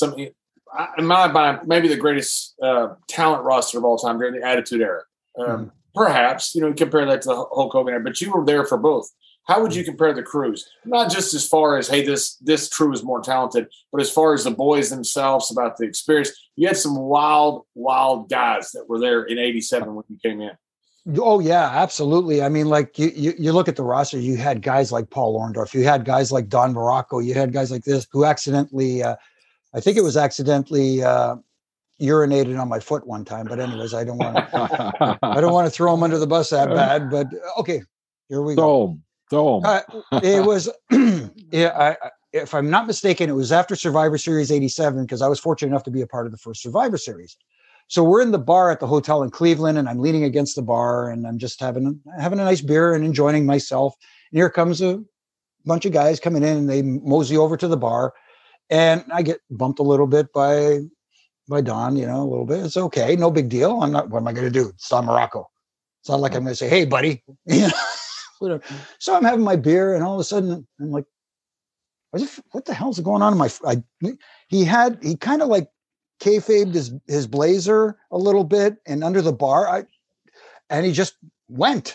in my mind, maybe the greatest talent roster of all time during the Attitude Era. Perhaps, compare that to the Hulk Hogan era, but you were there for both. How would you compare the Crews? Not just as far as, hey, this crew is more talented, but as far as the boys themselves, about the experience. You had some wild, wild guys that were there in '87 when you came in. Oh, yeah, absolutely. I mean, like you look at the roster, you had guys like Paul Orndorff, you had guys like Don Morocco, you had guys like this who accidentally, I think it was accidentally, urinated on my foot one time. But anyways, I don't want to throw him under the bus that bad. But okay, here we go. Throw him. It was, if I'm not mistaken, it was after Survivor Series 87, because I was fortunate enough to be a part of the first Survivor Series. So we're in the bar at the hotel in Cleveland, and I'm leaning against the bar, and I'm just having a nice beer and enjoying myself. And here comes a bunch of guys coming in, and they mosey over to the bar, and I get bumped a little bit by Don, a little bit. It's okay, no big deal. What am I going to do? It's Don Morocco. It's not like I'm going to say, "Hey, buddy," whatever. So I'm having my beer, and all of a sudden I'm like, "What the hell's going on in my?" He kind of like kayfabed his blazer a little bit, and under the bar, and he just went.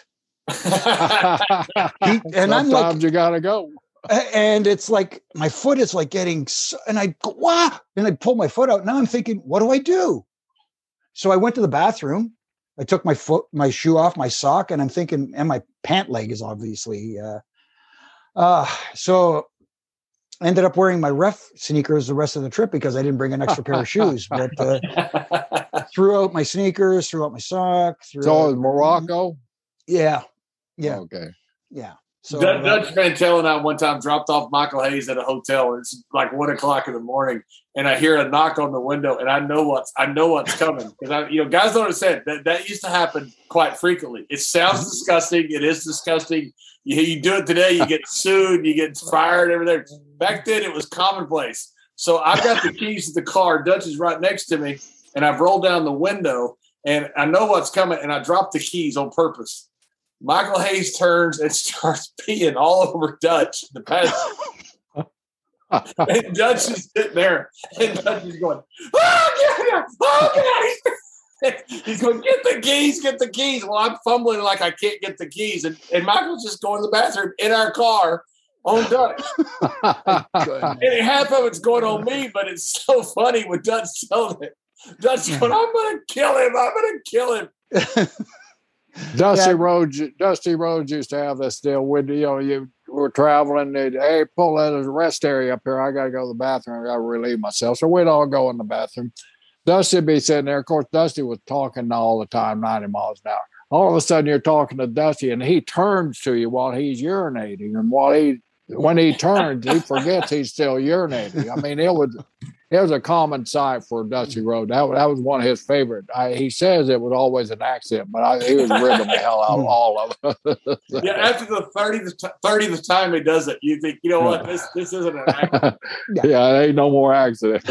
And I'm like, sometimes you gotta go. And it's like my foot is like getting, and I go, wow, and I pull my foot out. Now I'm thinking, what do I do? So I went to the bathroom. I took my shoe off, my sock, and I'm thinking, and my pant leg is obviously. So I ended up wearing my ref sneakers the rest of the trip because I didn't bring an extra pair of shoes. But threw out my sneakers, threw out my sock. So it was Morocco? Yeah. Okay. Yeah. So Dutch Mantel and I one time dropped off Michael Hayes at a hotel. And it's like 1:00 in the morning, and I hear a knock on the window, and I know what's coming because guys don't understand that used to happen quite frequently. It sounds disgusting. It is disgusting. You do it today, you get sued, you get fired, everything. Back then, it was commonplace. So I've got the keys to the car. Dutch is right next to me, and I've rolled down the window, and I know what's coming, and I dropped the keys on purpose. Michael Hayes turns and starts peeing all over Dutch. And Dutch is sitting there, and Dutch is going, "Oh, get out! He's going, get the keys. Well, I'm fumbling like I can't get the keys. And Michael's just going to the bathroom in our car on Dutch. And half of it's going on me, but it's so funny when Dutch telling it. Dutch going, I'm going to kill him. Dusty Rhodes used to have this deal when you were traveling. Hey, pull that rest area up here. I got to go to the bathroom. I got to relieve myself. So we'd all go in the bathroom. Dusty would be sitting there. Of course, Dusty was talking all the time, 90 miles an hour. All of a sudden, you're talking to Dusty, and he turns to you while he's urinating. And when he turns, he forgets he's still urinating. I mean, it was a common sight for Dusty Rhodes. That was one of his favorite. He says it was always an accident, but he was ripping the hell out of all of it. Yeah, after the 30th time he does it, you think, you know what, this isn't an accident. Yeah, there ain't no more accidents.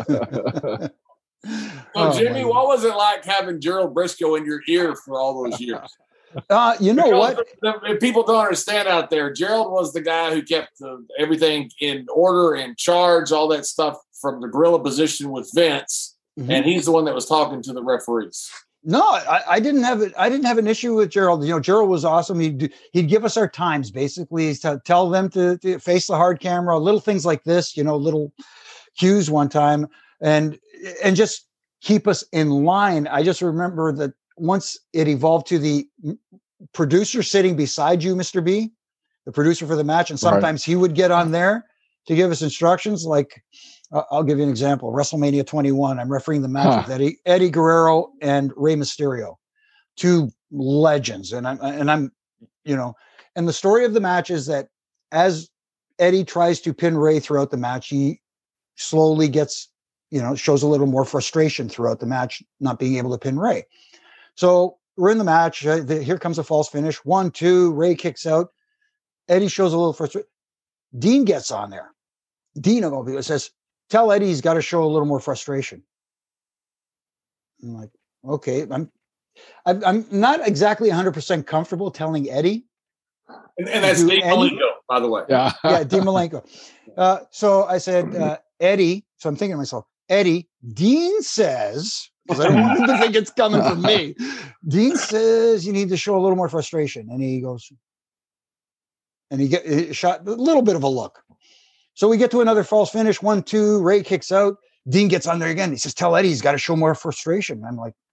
So, Jimmy, what was it like having Gerald Brisco in your ear for all those years? You know what? People don't understand out there. Gerald was the guy who kept everything in order, in charge, all that stuff from the gorilla position with Vince, and he's the one that was talking to the referees. No, I didn't have it. I didn't have an issue with Gerald. Gerald was awesome. He'd give us our times, basically, to tell them to face the hard camera, little things like this, little cues one time, and just keep us in line. I just remember that once it evolved to the producer sitting beside you, Mr. B, the producer for the match, and sometimes he would get on there to give us instructions. Like, I'll give you an example. WrestleMania 21, I'm refereeing the match with Eddie Guerrero and Rey Mysterio, two legends. And I'm, and the story of the match is that as Eddie tries to pin Rey throughout the match, he slowly gets, shows a little more frustration throughout the match, not being able to pin Rey. So we're in the match. Here comes a false finish. 1, 2, Rey kicks out. Eddie shows a little frustration. Dean gets on there. Dean of all people says, tell Eddie he's got to show a little more frustration. I'm like, okay. I'm not exactly 100% comfortable telling Eddie. And that's Dean Malenko, by the way. Yeah, Dean Malenko. So I said, Eddie. So I'm thinking to myself, Eddie, Dean says, because I don't want him to think it's coming from me. Dean says you need to show a little more frustration. And he goes, and he shot a little bit of a look. So we get to another false finish. 1, 2, Rey kicks out. Dean gets on there again. He says, tell Eddie he's got to show more frustration. I'm like,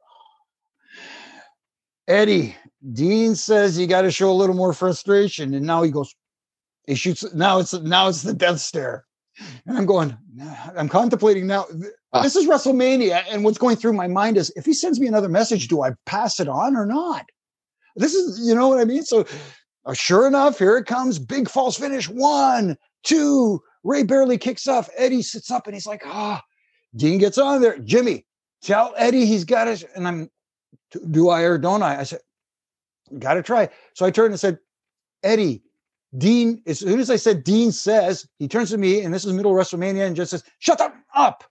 Eddie, Dean says you got to show a little more frustration. And now he goes, he shoots. Now it's the death stare. And I'm going, I'm contemplating now. This is WrestleMania, and what's going through my mind is, if he sends me another message, do I pass it on or not? This is, you know what I mean? So sure enough, here it comes. Big false finish. 1, 2. Ray barely kicks off. Eddie sits up and he's like, Dean gets on there. Jimmy, tell Eddie he's got it. And I'm, do I or don't I? I said, got to try. So I turned and said, Eddie, Dean, as soon as I said Dean says, he turns to me, and this is middle of WrestleMania, and just says, shut up.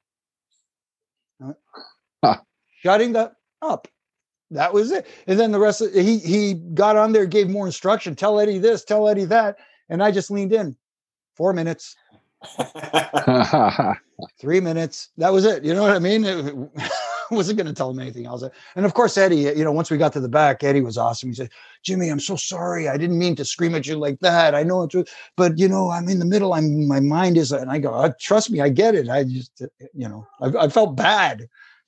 Shutting that up. That was it. And then the rest of he got on there, gave more instruction. Tell Eddie this, tell Eddie that. And I just leaned in. 4 minutes. 3 minutes. That was it. You know what I mean? I wasn't going to tell him anything else. And of course, Eddie, once we got to the back, Eddie was awesome. He said, Jimmy, I'm so sorry. I didn't mean to scream at you like that. I know it's, but I'm in the middle. My mind is, and I go, trust me, I get it. I just, I felt bad,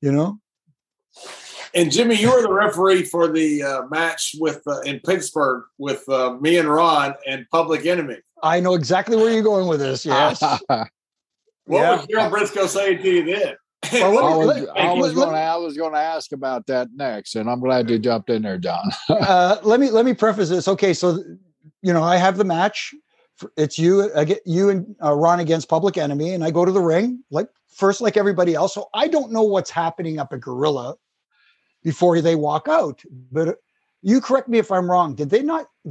And Jimmy, you were the referee for the match with in Pittsburgh with me and Ron and Public Enemy. I know exactly where you're going with this. Yes. What was Gerald Briscoe saying to you then? Well, I was going to ask about that next, and I'm glad you jumped in there, John. Let me preface this. Okay, so I have the match. It's you and Ron against Public Enemy, and I go to the ring like everybody else. So I don't know what's happening up at Gorilla before they walk out. But you correct me if I'm wrong. Did they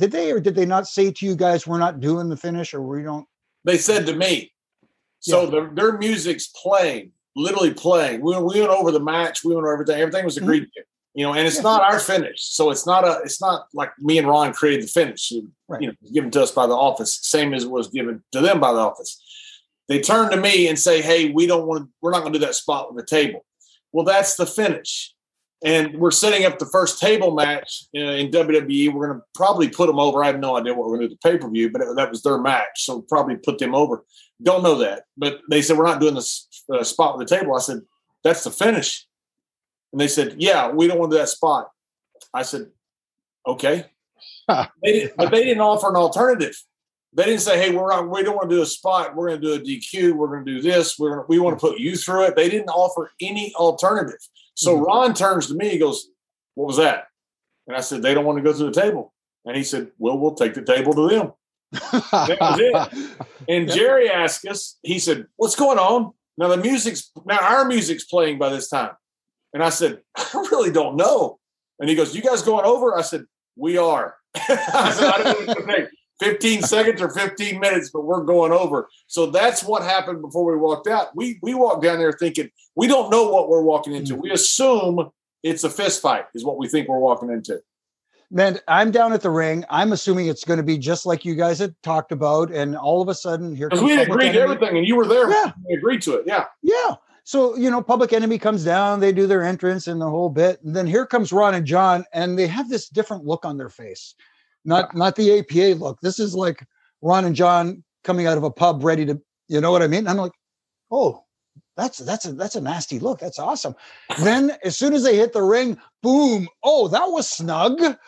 not say to you guys, we're not doing the finish, or we don't? They said to me. So their music's playing. Literally playing. We went over the match. We went over everything. Everything was agreed to. And it's not our finish. So it's not like me and Ron created the finish. Right. Given to us by the office, same as it was given to them by the office. They turn to me and say, "Hey, we're not going to do that spot with the table." Well, that's the finish. And we're setting up the first table match in WWE. We're going to probably put them over. I have no idea what we're going to do with the pay-per-view, but that was their match. So probably put them over. Don't know that. But they said, we're not doing this spot with the table. I said, that's the finish. And they said, yeah, we don't want to do that spot. I said, okay. But they didn't offer an alternative. They didn't say, hey, we don't want to do a spot. We're going to do a DQ. We're going to do this. We want to put you through it. They didn't offer any alternative. So Ron turns to me. He goes, what was that? And I said, they don't want to go through the table. And he said, well, we'll take the table to them. That was it. And Jerry asked us, he said, what's going on? Now our music's playing by this time. And I said, I really don't know. And he goes, you guys going over? I said, we are. I said, I don't know what to take. 15 seconds or 15 minutes, but we're going over. So that's what happened before we walked out. We walked down there thinking, we don't know what we're walking into. We assume it's a fist fight is what we think we're walking into. Man, I'm down at the ring. I'm assuming it's going to be just like you guys had talked about. And all of a sudden, here comes we agreed to everything, and you were there. Yeah. We agreed to it. Yeah. Yeah. So, Public Enemy comes down, they do their entrance and the whole bit. And then here comes Ron and John, and they have this different look on their face. Not the APA look. This is like Ron and John coming out of a pub ready to, you know what I mean? I'm like, oh, that's a nasty look. That's awesome. Then as soon as they hit the ring, boom. Oh, that was snug. And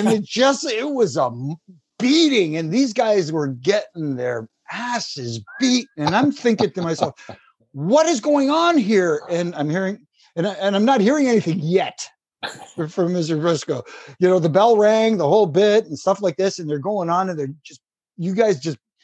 it was a beating. And these guys were getting their asses beat. And I'm thinking to myself, what is going on here? And I'm hearing, and I'm not hearing anything yet from Mr. Briscoe. The bell rang, the whole bit and stuff like this. And they're going on and they're just, you guys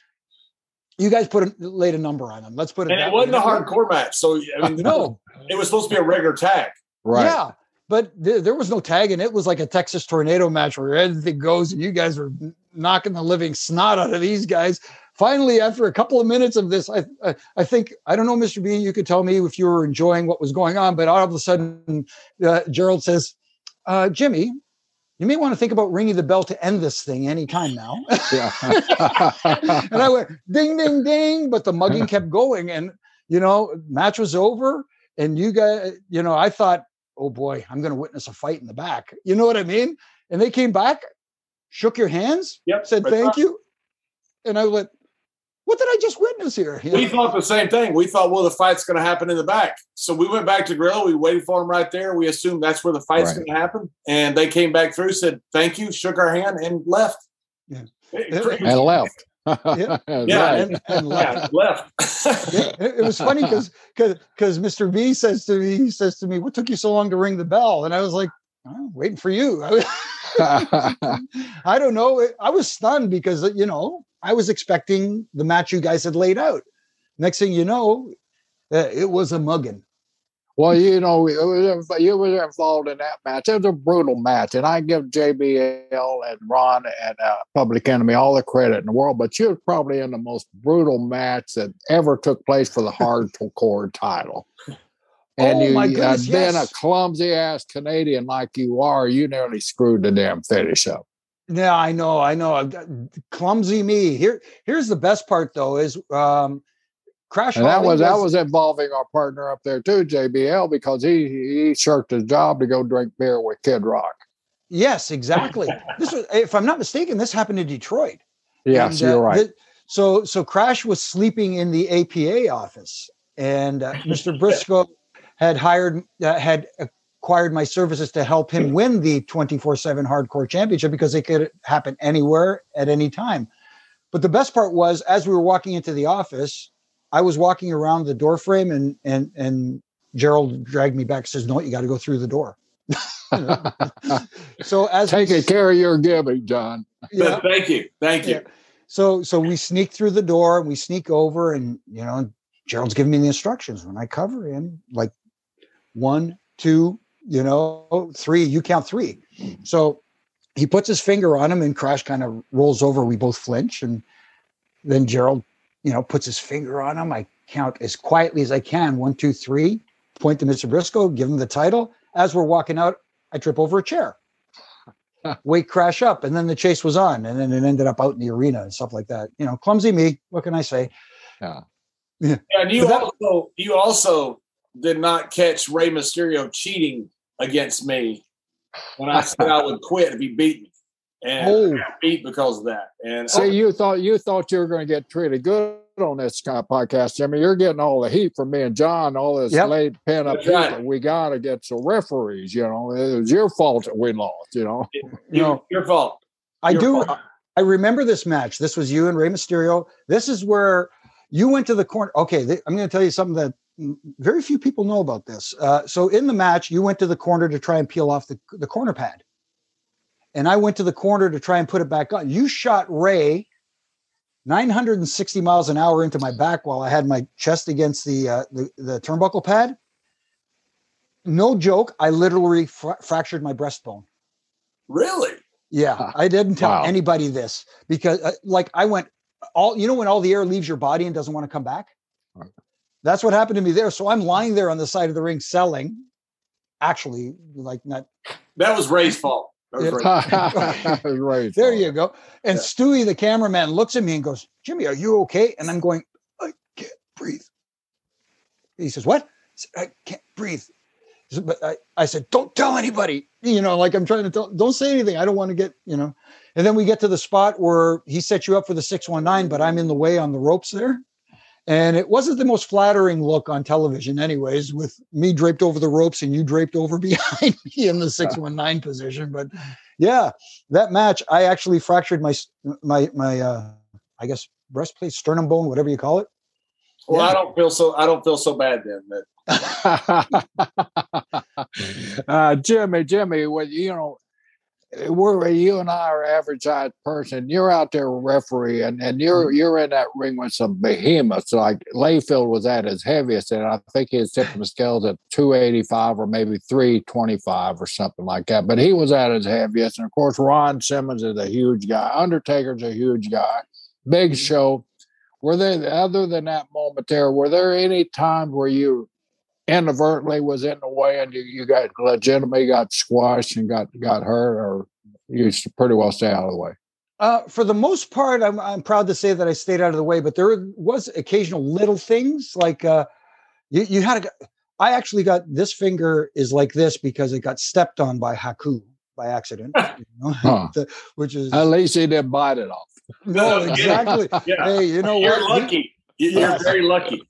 laid a number on them. Let's put it. And it wasn't a hardcore match. So, no, it was supposed to be a regular tag. Right. Yeah. But there was no tag, and it was like a Texas tornado match where everything goes, and you guys were knocking the living snot out of these guys. Finally, after a couple of minutes of this, I think, I don't know, Mr. B, you could tell me if you were enjoying what was going on, but all of a sudden, Gerald says, Jimmy, you may want to think about ringing the bell to end this thing anytime now. Yeah. And I went, ding, ding, ding. But the mugging kept going. And, match was over. And you guys, I thought, oh boy, I'm going to witness a fight in the back. You know what I mean? And they came back, shook your hands, said thank you. And I went, what did I just witness here? We thought the same thing. We thought, well, the fight's going to happen in the back. So we went back to Gorilla. We waited for them right there. We assumed that's where the fight's going to happen. And they came back through, said thank you, shook our hand, and left. Yeah. And left. Yeah, Right. and left. left. It was funny because Mr. B says to me, "What took you so long to ring the bell?" And I was like, "I'm waiting for you." I don't know. I was stunned because I was expecting the match you guys had laid out. Next thing you know, it was a mugging. Well, you were involved in that match. It was a brutal match, and I give JBL and Ron and Public Enemy all the credit in the world, but you were probably in the most brutal match that ever took place for the hardcore title. And my goodness, being yes. a clumsy-ass Canadian like you are, you nearly screwed the damn finish up. Yeah, I know. Clumsy me. Here's the best part, though, is Crash. And that was involving our partner up there too, JBL, because he shirked his job to go drink beer with Kid Rock. Yes, exactly. This was, if I'm not mistaken, this happened in Detroit. Yes, And, you're right. So Crash was sleeping in the APA office, and Mr. Briscoe had acquired my services to help him win the 24/7 Hardcore Championship because it could happen anywhere at any time. But the best part was, as we were walking into the office, I was walking around the door frame, and Gerald dragged me back and says, "No, you got to go through the door." So as taking care of your gimmick, John. Yeah. Thank you. Yeah. So we sneak through the door and we sneak over, and Gerald's giving me the instructions. When I cover him, like 1, 2, 3, you count 3. So he puts his finger on him, and Crash kind of rolls over. We both flinch, and then Gerald, puts his finger on him. I count as quietly as I can. 1, 2, 3, point to Mr. Briscoe, give him the title. As we're walking out, I trip over a chair. Wake Crash up, and then the chase was on, and then it ended up out in the arena and stuff like that. Clumsy me. What can I say? Yeah. And you also did not catch Rey Mysterio cheating against me when I said I would quit if he beat me, and I got beat because of that. And see, you thought you were going to get treated good on this kind of podcast, Jimmy. You're getting all the heat from me and John, all this late pin up heat that we got against the referees. It was your fault that we lost. Your fault. I remember this match. This was you and Rey Mysterio. This is where you went to the corner. Okay, I'm going to tell you something that very few people know about this. So in the match, you went to the corner to try and peel off the corner pad, and I went to the corner to try and put it back on. You shot Ray 960 miles an hour into my back while I had my chest against the turnbuckle pad. No joke. I literally fractured my breastbone. Really? Yeah. I didn't tell anybody this because I went when all the air leaves your body and doesn't want to come back. That's what happened to me there. So I'm lying there on the side of the ring selling. Actually, not. That was Ray's fault. That was Ray's there fault. you go. And Stewie, the cameraman, looks at me and goes, "Jimmy, are you okay?" And I'm going, "I can't breathe." He says, "What?" I said, "I can't breathe." But I said, "Don't tell anybody." I'm trying to tell. Don't say anything. I don't want to get. And then we get to the spot where he set you up for the 619, but I'm in the way on the ropes there. And it wasn't the most flattering look on television anyways, with me draped over the ropes and you draped over behind me in the 619 position. But yeah, that match, I actually fractured my I guess breastplate, sternum bone, whatever you call it. Well, yeah. I don't feel so bad then. Jimmy, you and I are average sized person. You're out there referee, and you're in that ring with some behemoths. Like Layfield was at his heaviest, and I think his tipping scales at 285 or maybe 325 or something like that. But he was at his heaviest, and of course Ron Simmons is a huge guy. Undertaker's a huge guy. Big Show. Were there, other than that moment there, were there any times where you inadvertently was in the way and you got legitimately got squashed and got hurt, or you pretty well stay out of the way? For the most part, I'm proud to say that I stayed out of the way, but there was occasional little things like you had to. I actually got this finger is like this because it got stepped on by Haku by accident, which is at least he didn't bite it off. No, exactly. Yeah. Hey, you're lucky. You're very lucky.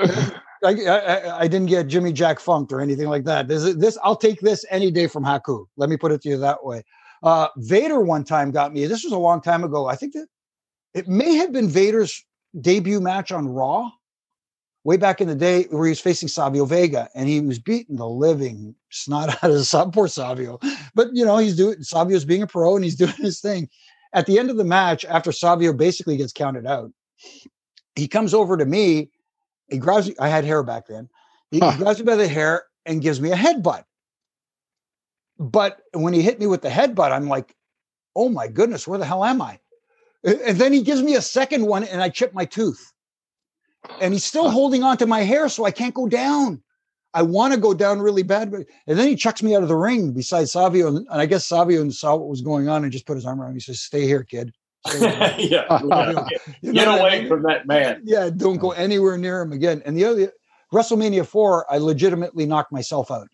I didn't get Jimmy Jack funked or anything like that. This I'll take this any day from Haku. Let me put it to you that way. Vader one time got me. This was a long time ago. I think that It may have been Vader's debut match on Raw way back in the day where he was facing Savio Vega and he was beating the living snot out of poor Savio. But, Savio's being a pro and he's doing his thing. At the end of the match, after Savio basically gets counted out, he comes over to me. He grabs me. I had hair back then. He grabs me by the hair and gives me a headbutt. But when he hit me with the headbutt, I'm like, oh my goodness, where the hell am I? And then he gives me a second one and I chip my tooth. And he's still holding on to my hair, so I can't go down. I want to go down really bad. And then he chucks me out of the ring beside Savio. And I guess Savio saw what was going on and just put his arm around me. He says, stay here, kid. Stay here. Get away from that man. Yeah, don't go anywhere near him again. And the other, WrestleMania 4, I legitimately knocked myself out.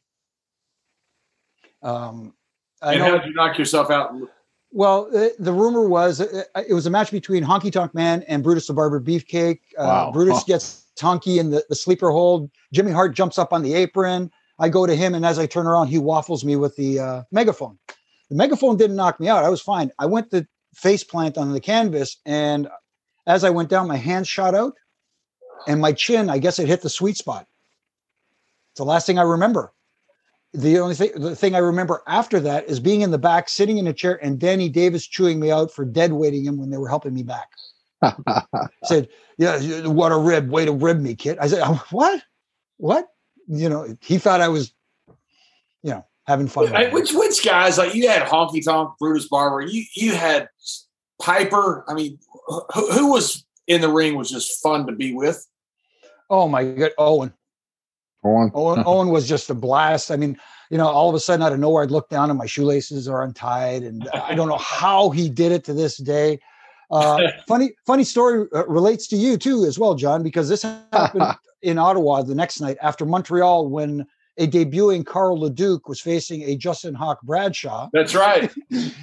And how did you knock yourself out? Well, the rumor was it was a match between Honky Tonk Man and Brutus the Barber Beefcake. Brutus gets Honky in the sleeper hold. Jimmy Hart jumps up on the apron. I go to him, and as I turn around, he waffles me with the megaphone. The megaphone didn't knock me out. I was fine. I went to face plant on the canvas, and as I went down, my hands shot out, and my chin, I guess it hit the sweet spot. It's the last thing I remember. The thing I remember after that is being in the back, sitting in a chair, and Danny Davis chewing me out for dead weighting him when they were helping me back. Said, yeah, what a rib, way to rib me, kid. I said, what? He thought I was, having fun. Which guys, like you had Honky Tonk, Brutus Barber, you had Piper. I mean, who was in the ring was just fun to be with? Oh my God, Owen. Owen was just a blast. I mean, all of a sudden out of nowhere, I'd look down and my shoelaces are untied, and I don't know how he did it to this day. Funny story relates to you too as well, John, because this happened in Ottawa the next night after Montreal when a debuting Carl Leduc was facing a Justin Hawk Bradshaw. That's right.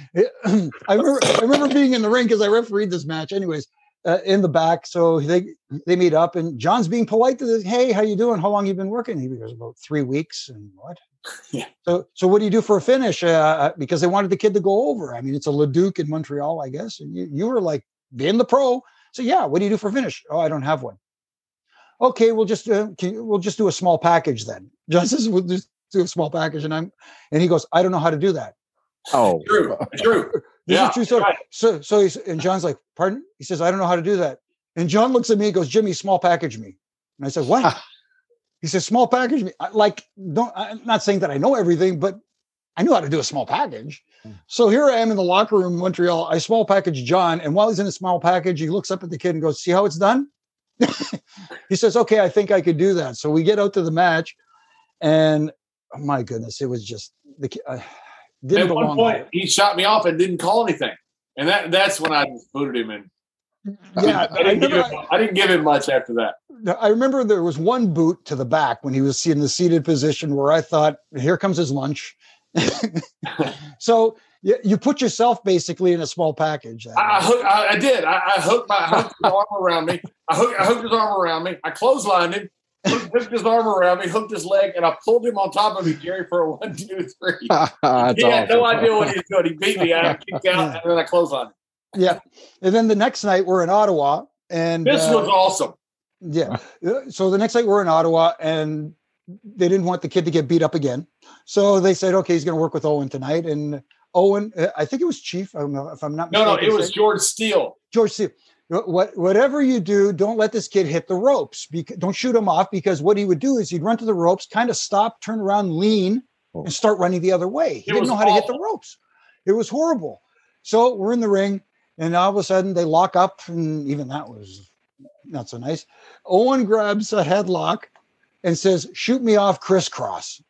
I remember being in the ring because I refereed this match. Anyways. In the back, so they meet up, and John's being polite to this. Hey, how you doing? How long you been working? He goes, about 3 weeks. And what? Yeah. So what do you do for a finish? Because they wanted the kid to go over. I mean, it's a Leduc in Montreal, I guess. And you were like being the pro. So yeah, what do you do for a finish? Oh, I don't have one. Okay, we'll just do a small package then. John says we'll just do a small package, and he goes, I don't know how to do that. Oh, true. This is true story. Right. So and John's like, pardon? He says, I don't know how to do that. And John looks at me and goes, Jimmy, small package me. And I said, what? He says, small package me. I'm not saying that I know everything, but I knew how to do a small package. So here I am in the locker room in Montreal. I small package John. And while he's in a small package, he looks up at the kid and goes, see how it's done? He says, okay, I think I could do that. So we get out to the match, and oh my goodness, it was just at one point, he shot me off and didn't call anything, and that's when I just booted him. And yeah, I didn't give him much after that. I remember there was one boot to the back when he was in the seated position where I thought, here comes his lunch. So you put yourself basically in a small package. I did. I hooked his arm around me. I hooked his arm around me. I clotheslined him. Hooked his arm around me, hooked his leg, and I pulled him on top of me, Jerry, for a 1, 2, 3. He had no idea what he was doing. He beat me. I kicked out, and then I clotheslined him. Yeah. And then the next night we're in Ottawa, and this was awesome. Yeah. So the next night we're in Ottawa, and they didn't want the kid to get beat up again. So they said, okay, he's going to work with Owen tonight. And Owen, I think it was Chief. I don't know if I'm not mistaken. No, it was George Steele. George Steele. Whatever you do, don't let this kid hit the ropes. Don't shoot him off, because what he would do is he'd run to the ropes, kind of stop, turn around, lean, and start running the other way. He didn't know how to hit the ropes. It was horrible. So we're in the ring, and all of a sudden they lock up, and even that was not so nice. Owen grabs a headlock and says, shoot me off crisscross.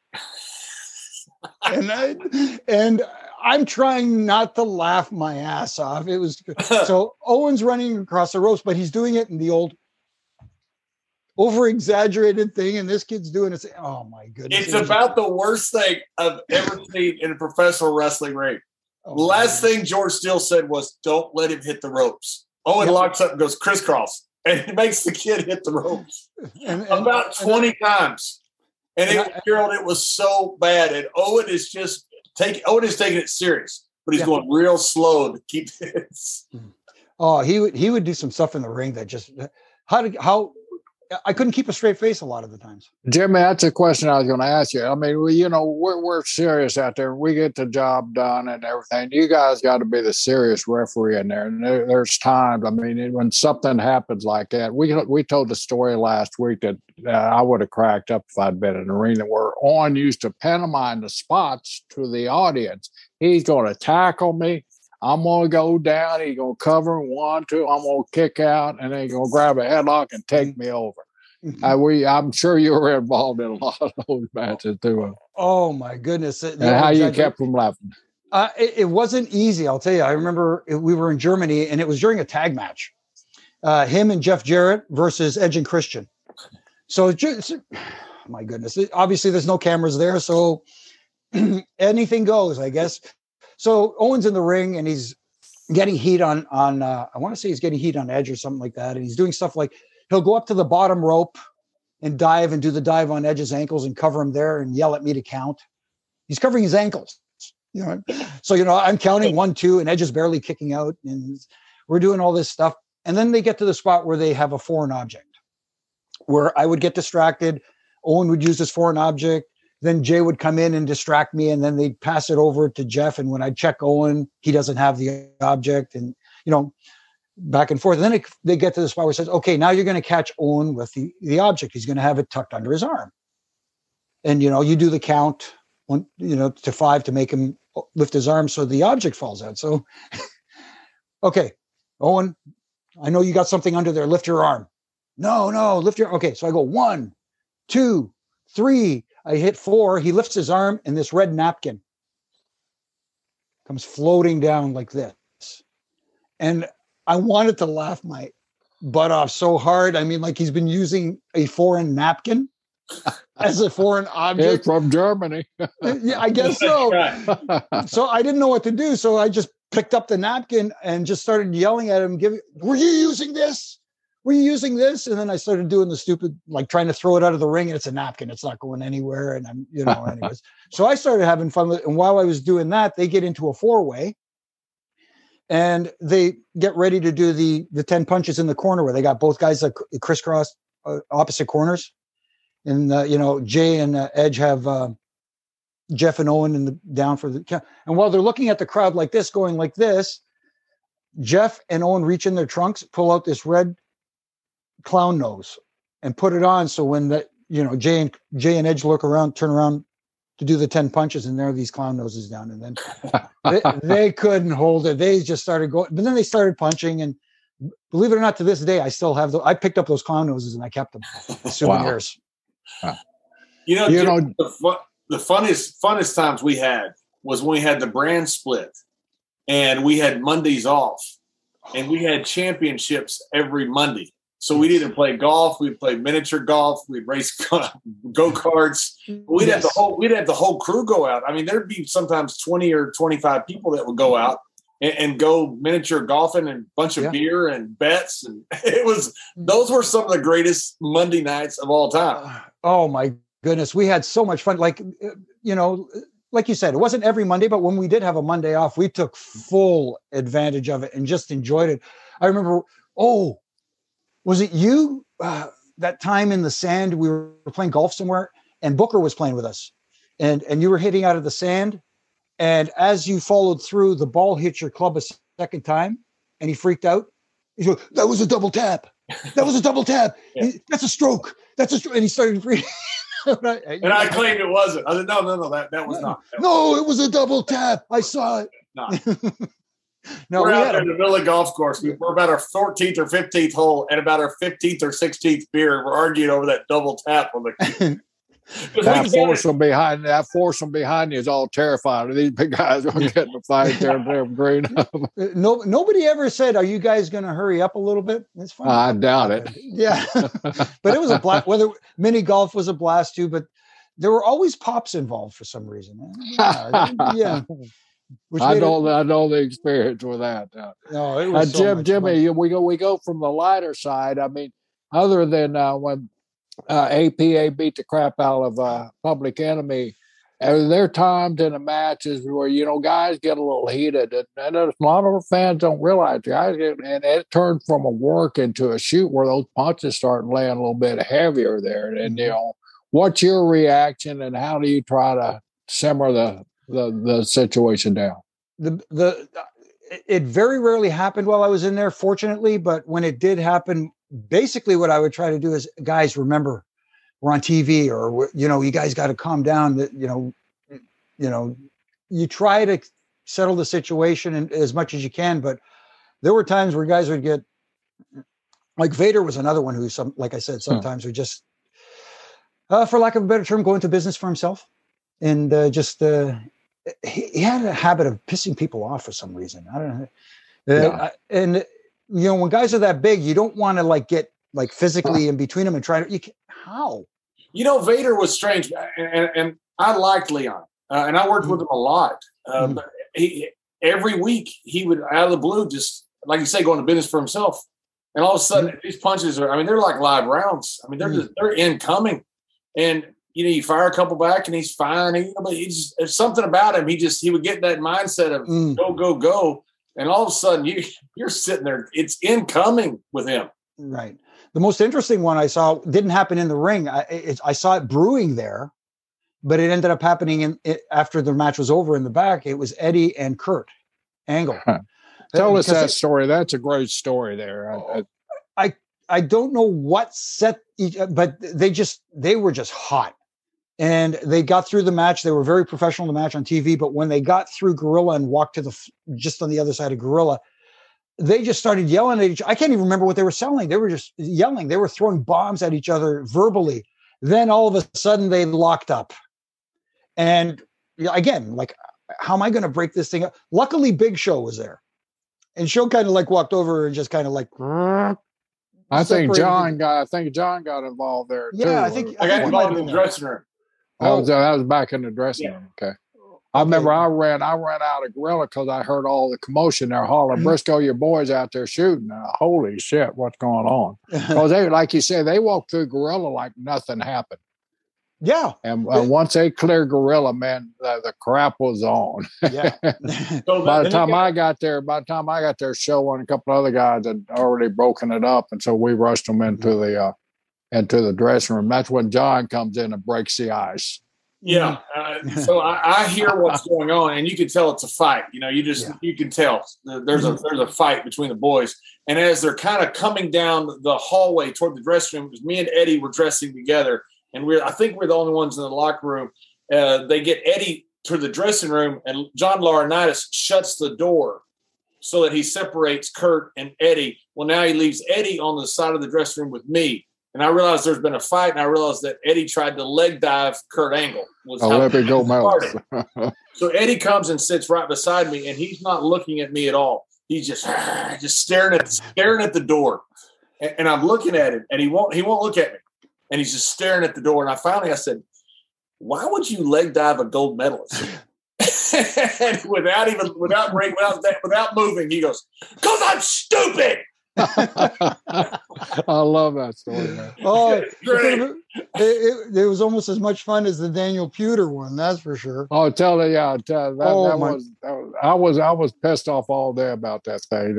and I'm trying not to laugh my ass off. It was so Owen's running across the ropes, but he's doing it in the old over-exaggerated thing, and this kid's doing it. Oh my goodness! It's about the worst thing I've ever seen in a professional wrestling ring. Last thing George Steele said was, "Don't let him hit the ropes." Owen locks up and goes crisscross, and he makes the kid hit the ropes about 20 times. And it was so bad, and Owen is taking it serious, but he's going real slow to keep this. Oh, he would do some stuff in the ring that just how I couldn't keep a straight face a lot of the times. Jimmy, that's a question I was going to ask you. I mean, we're serious out there. We get the job done and everything. You guys got to be the serious referee in there. And there's times, I mean, when something happens like that, we told the story last week that I would have cracked up if I'd been in the arena where Owen used to pantomime the spots to the audience. He's going to tackle me. I'm going to go down. He's going to cover 1, 2. I'm going to kick out, and then he's going to grab a headlock and take me over. I'm sure you were involved in a lot of those matches too. Oh my goodness! And how you kept from laughing? It wasn't easy. I'll tell you. I remember we were in Germany, and it was during a tag match. Him and Jeff Jarrett versus Edge and Christian. So, my goodness! Obviously, there's no cameras there, so anything goes, I guess. So Owen's in the ring, and he's getting heat on. I want to say he's getting heat on Edge or something like that, and he's doing stuff like. He'll go up to the bottom rope and dive and do the dive on Edge's ankles and cover him there and yell at me to count. He's covering his ankles, So, I'm counting 1, 2, and Edge is barely kicking out, and we're doing all this stuff. And then they get to the spot where they have a foreign object, where I would get distracted. Owen would use this foreign object. Then Jay would come in and distract me, and then they'd pass it over to Jeff. And when I check Owen, he doesn't have the object, and back and forth. And then they get to the spot where it says, okay, now you're going to catch Owen with the object. He's going to have it tucked under his arm. And, you do the count to 5 to make him lift his arm so the object falls out. So, okay, Owen, I know you got something under there. Lift your arm. No, lift your. Okay, so I go 1, 2, 3. I hit 4. He lifts his arm, and this red napkin comes floating down like this. And I wanted to laugh my butt off so hard. I mean, like he's been using a foreign napkin as a foreign object. It's from Germany. Yeah, I guess so. So I didn't know what to do. So I just picked up the napkin and just started yelling at him, were you using this? Were you using this? And then I started doing the stupid, like trying to throw it out of the ring, and it's a napkin. It's not going anywhere. And I'm, anyways. So I started having fun with it. And while I was doing that, they get into a 4-way. And they get ready to do the 10 punches in the corner where they got both guys that crisscross opposite corners. And, Jay and Edge have Jeff and Owen down for the count. And while they're looking at the crowd like this, going like this, Jeff and Owen reach in their trunks, pull out this red clown nose and put it on. So when Jay and Edge turn around to do the 10 punches, and there are these clown noses down. And then they couldn't hold it. They just started going, but then they started punching. And believe it or not, to this day, I still have I picked up those clown noses and I kept them as souvenirs. Wow. The funnest times we had was when we had the brand split and we had Mondays off and we had championships every Monday. So we'd either play golf, we'd play miniature golf, we'd race go-karts. We'd have the whole crew go out. I mean, there'd be sometimes 20 or 25 people that would go out and go miniature golfing and a bunch of beer and bets. And those were some of the greatest Monday nights of all time. Oh my goodness. We had so much fun. Like, like you said, it wasn't every Monday, but when we did have a Monday off, we took full advantage of it and just enjoyed it. I remember, was it you that time in the sand? We were playing golf somewhere and Booker was playing with us and you were hitting out of the sand. And as you followed through, the ball hit your club a second time and he freaked out. He goes, that was a double tap. That was a double tap. Yeah. That's a stroke. That's a stroke. And he started freaking out. And I claimed it wasn't. I said, no, that was not. No, it was a double tap. I saw it. No. No, we're out there in the middle of the golf course. We're about our 14th or 15th hole and about our 15th or 16th beer. We're arguing over that double tap on the that foursome behind you is all terrified. These big guys are getting a fight there. They're green. Nobody ever said, "Are you guys going to hurry up a little bit?" It's fine. I doubt it. Yeah, but it was a blast. Whether mini golf was a blast too, but there were always pops involved for some reason. Yeah. I know the experience with that. No, it was Jimmy. We go from the lighter side. I mean, other than when APA beat the crap out of Public Enemy, And there are times in the matches where, guys get a little heated. And a lot of fans don't realize, and it turned from a work into a shoot where those punches start laying a little bit heavier there. And, what's your reaction and how do you try to simmer the situation down? It very rarely happened while I was in there, fortunately. But when it did happen, basically what I would try to do is, guys, remember, we're on TV, or, you guys got to calm down. That, you try to settle the situation as much as you can. But there were times where guys would get, like Vader was another one who, like I said, sometimes would just, for lack of a better term, go into business for himself. And he had a habit of pissing people off for some reason. I don't know. And, when guys are that big, you don't want to get physically in between them and try to, how? Vader was strange, and I liked Leon, and I worked with him a lot. But every week he would, out of the blue, just like you say, go into business for himself. And all of a sudden, these punches they're like live rounds. They're incoming, and you fire a couple back, and he's fine. But there's something about him. He would get that mindset of go, go, go, and all of a sudden you're sitting there. It's incoming with him. Right. The most interesting one I saw didn't happen in the ring. I saw it brewing there, but it ended up happening after the match was over in the back. It was Eddie and Kurt Angle. Tell us that story. That's a great story there. I don't know what set, but they were just hot. And they got through the match. They were very professional in the match on TV. But when they got through Gorilla and walked to just on the other side of Gorilla, they just started yelling at each other. I can't even remember what they were selling. They were just yelling. They were throwing bombs at each other verbally. Then all of a sudden they locked up. And again, how am I going to break this thing up? Luckily, Big Show was there. And Show kind of walked over and just kind of I think John got involved there too. Yeah, I got involved in the dressing room. That was back in the dressing room. Okay. I remember I ran out of Gorilla because I heard all the commotion there, hollering, Briscoe, your boys out there shooting. Holy shit, what's going on? Because they, like you said, they walked through Gorilla like nothing happened. Yeah. And once they cleared Gorilla, man, the crap was on. Yeah. By the time I got there, Show and a couple other guys had already broken it up, and so we rushed them into the dressing room. That's when John comes in and breaks the ice. Yeah. So I hear what's going on, and you can tell it's a fight. You can tell there's a fight between the boys. And as they're kind of coming down the hallway toward the dressing room, me and Eddie were dressing together, and I think we're the only ones in the locker room. They get Eddie to the dressing room, and John Laurinaitis shuts the door so that he separates Kurt and Eddie. Well, now he leaves Eddie on the side of the dressing room with me. And I realized there's been a fight, and I realized that Eddie tried to leg dive Kurt Angle. Let me go, Mel. So Eddie comes and sits right beside me, and he's not looking at me at all. He's just staring at the door, and I'm looking at him, and he won't look at me, and he's just staring at the door. And I said, "Why would you leg dive a gold medalist?" And without moving, he goes, "'Cause I'm stupid." I love that story, man. Oh, it was almost as much fun as the Daniel Puder one, that's for sure. Oh, I was pissed off all day about that thing.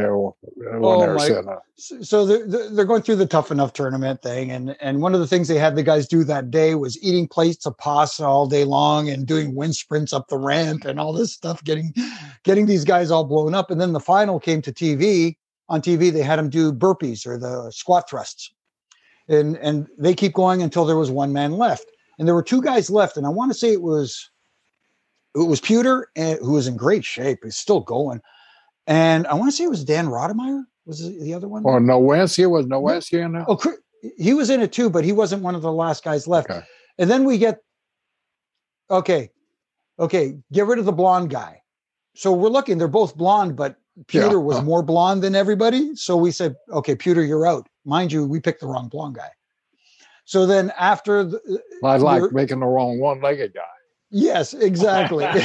So they're going through the Tough Enough tournament thing, and one of the things they had the guys do that day was eating plates of pasta all day long and doing wind sprints up the ramp and all this stuff, getting these guys all blown up. And then the final came to TV. On TV, they had them do burpees or the squat thrusts. And they keep going until there was one man left. And there were two guys left. And I want to say it was Puder, who was in great shape. He's still going. And I want to say it was Dan Rodemeyer. Was it the other one? Or Nowinski? Was Nowinski in there? Oh, he was in it too, but he wasn't one of the last guys left. Okay. And then we get, okay, get rid of the blonde guy. So we're looking, they're both blonde, but Puder was more blonde than everybody. So we said, okay, Puder, you're out. Mind you, we picked the wrong blonde guy. So then after... I like making the wrong one-legged guy. Yes, exactly. Which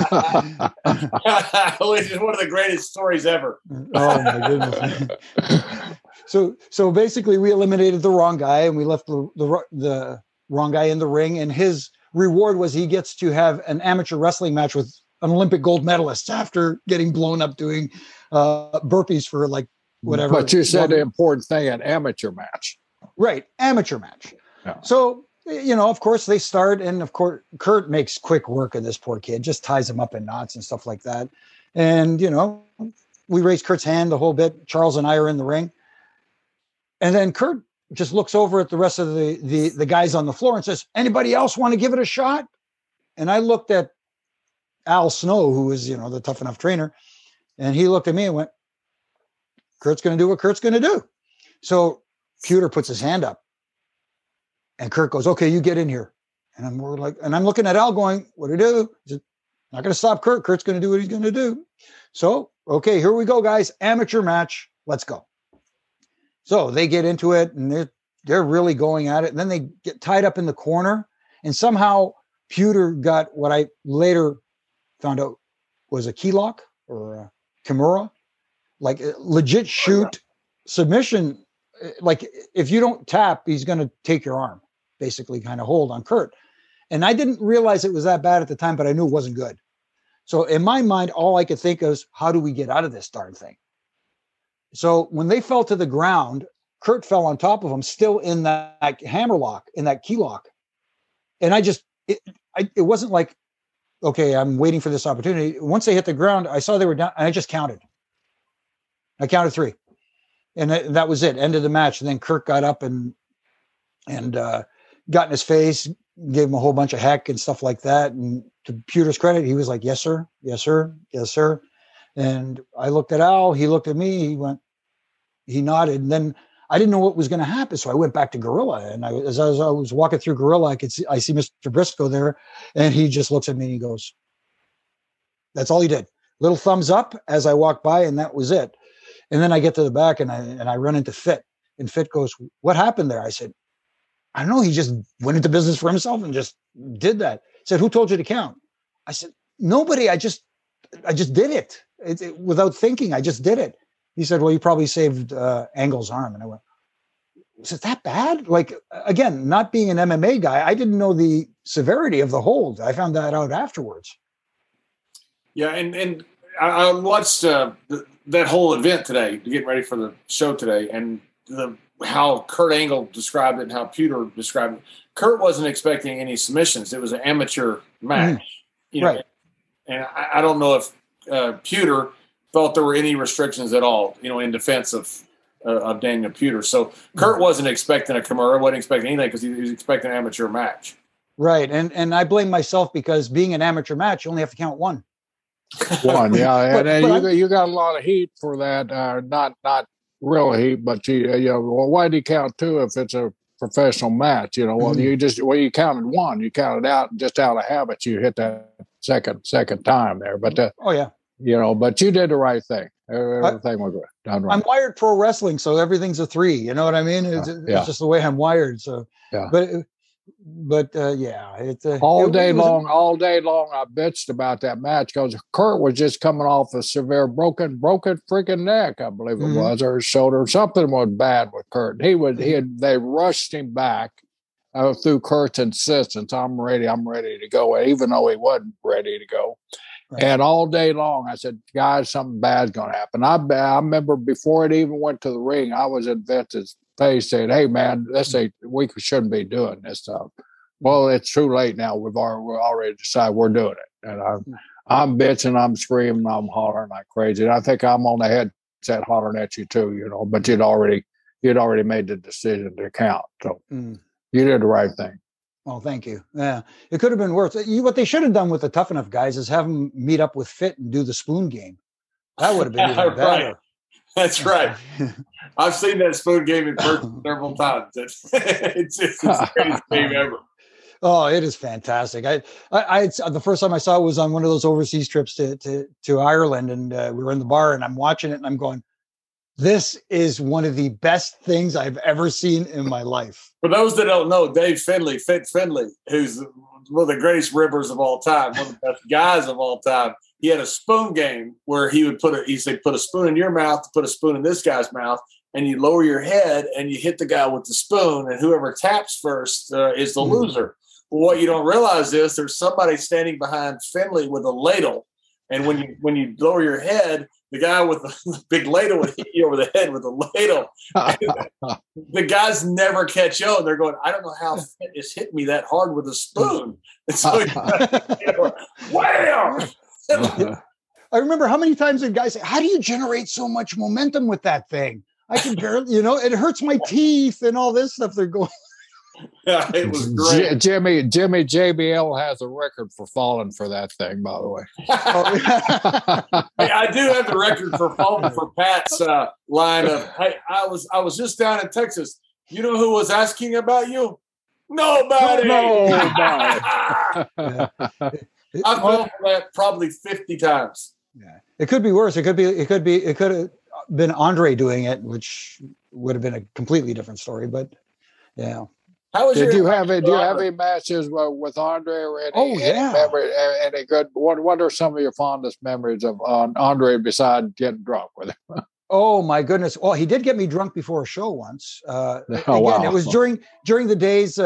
is one of the greatest stories ever. Oh, my goodness. So basically we eliminated the wrong guy and we left the wrong guy in the ring, and his reward was he gets to have an amateur wrestling match with an Olympic gold medalist after getting blown up doing burpees for like whatever. But you said the important thing, an amateur match. Right, amateur match. Yeah. So, of course they start, and of course Kurt makes quick work of this poor kid, just ties him up in knots and stuff like that. And, we raise Kurt's hand a whole bit. Charles and I are in the ring. And then Kurt just looks over at the rest of the guys on the floor and says, anybody else want to give it a shot? And I looked at Al Snow, who is, the Tough Enough trainer. And he looked at me and went, Kurt's going to do what Kurt's going to do. So Pewter puts his hand up. And Kurt goes, okay, you get in here. And I'm looking at Al going, what do you do? He said, not going to stop Kurt. Kurt's going to do what he's going to do. So, okay, here we go, guys. Amateur match. Let's go. So they get into it, and they're really going at it. And then they get tied up in the corner. And somehow Pewter got what I later found out was a key lock or a kimura, like a legit shoot submission. Like if you don't tap, he's going to take your arm. Basically kind of hold on Kurt. And I didn't realize it was that bad at the time, but I knew it wasn't good. So in my mind, all I could think of is, how do we get out of this darn thing? So when they fell to the ground, Kurt fell on top of them, still in that hammer lock, in that key lock. And it wasn't like, okay, I'm waiting for this opportunity. Once they hit the ground, I saw they were down, and I just counted. I counted 3. And that was it. End of the match. And then Kurt got up and got in his face, gave him a whole bunch of heck and stuff like that. And to Pewter's credit, he was like, yes, sir. Yes, sir. Yes, sir. And I looked at Al, he looked at me, he nodded. And then I didn't know what was going to happen. So I went back to Gorilla. And as I was walking through Gorilla, I see Mr. Briscoe there, and he just looks at me and he goes, that's all he did. Little thumbs up as I walked by, and that was it. And then I get to the back and I run into Fit, and Fit goes, what happened there? I said, I don't know. He just went into business for himself and just did that. He said, who told you to count? I said, nobody. I just did it. Without thinking. I just did it. He said, well, you probably saved Angle's arm. And I went, is it that bad? Like, again, not being an MMA guy, I didn't know the severity of the hold. I found that out afterwards. Yeah. And I watched that whole event today, getting ready for the show today. And how Kurt Angle described it and how Pewter described it. Kurt wasn't expecting any submissions. It was an amateur match. Right. And I don't know if Pewter thought there were any restrictions at all, in defense of Daniel Pewter. So Kurt wasn't expecting a Kimura, wasn't expecting anything because he was expecting an amateur match. Right. And I blame myself because being an amateur match, you only have to count 1. Yeah. And you got a lot of heat for that. Not real heat, but why do you count 2 if it's a professional match? You counted 1, you counted out just out of habit. You hit that second time there, but but you did the right thing. Everything was done right. I'm wired pro wrestling, so everything's a 3. You know what I mean? It's just the way I'm wired. So, all day long, I bitched about that match because Kurt was just coming off a severe broken freaking neck, I believe it was, or his shoulder. Something was bad with Kurt. They rushed him back through Kurt's insistence. I'm ready to go, even though he wasn't ready to go. Right. And all day long, I said, guys, something bad's going to happen. I remember before it even went to the ring, I was in Vince's face saying, hey, man, we shouldn't be doing this stuff. Well, it's too late now. We've already decided we're doing it. And I'm bitching, I'm screaming, I'm hollering like crazy. And I think I'm on the headset hollering at you too, but you'd already made the decision to count. So you did the right thing. Oh, thank you. Yeah, it could have been worse. What they should have done with the Tough Enough guys is have them meet up with Fit and do the spoon game. That would have been even better. Right. That's right. I've seen that spoon game in person several times. It's the greatest game ever. Oh, it is fantastic. I the first time I saw it was on one of those overseas trips to Ireland, and we were in the bar, and I'm watching it, and I'm going, this is one of the best things I've ever seen in my life. For those that don't know, Dave Finley, Fit Finley, who's one of the greatest ribbers of all time, one of the best guys of all time, he had a spoon game where he would put a spoon in your mouth, put a spoon in this guy's mouth, and you lower your head and you hit the guy with the spoon, and whoever taps first is the loser. what you don't realize is there's somebody standing behind Finley with a ladle. And when you lower your head, the guy with the big ladle would hit you over the head with a ladle. The guys never catch on. They're going, I don't know how it's hit me that hard with a spoon. And so wham! I remember how many times the guys say, how do you generate so much momentum with that thing? I can barely, it hurts my teeth and all this stuff. They're going. Yeah, it was great. Jimmy JBL has a record for falling for that thing, by the way. Hey, I do have the record for falling for Pat's line of, hey, I was just down in Texas. You know who was asking about you? Nobody. Yeah. I've fell for that probably 50 times. Yeah. It could be worse. It could have been Andre doing it, which would have been a completely different story. But yeah. How was do you have any matches with Andre or any memory, any good? What are some of your fondest memories of Andre besides getting drunk with him? Oh my goodness! Well, he did get me drunk before a show once. Wow. It was during the days,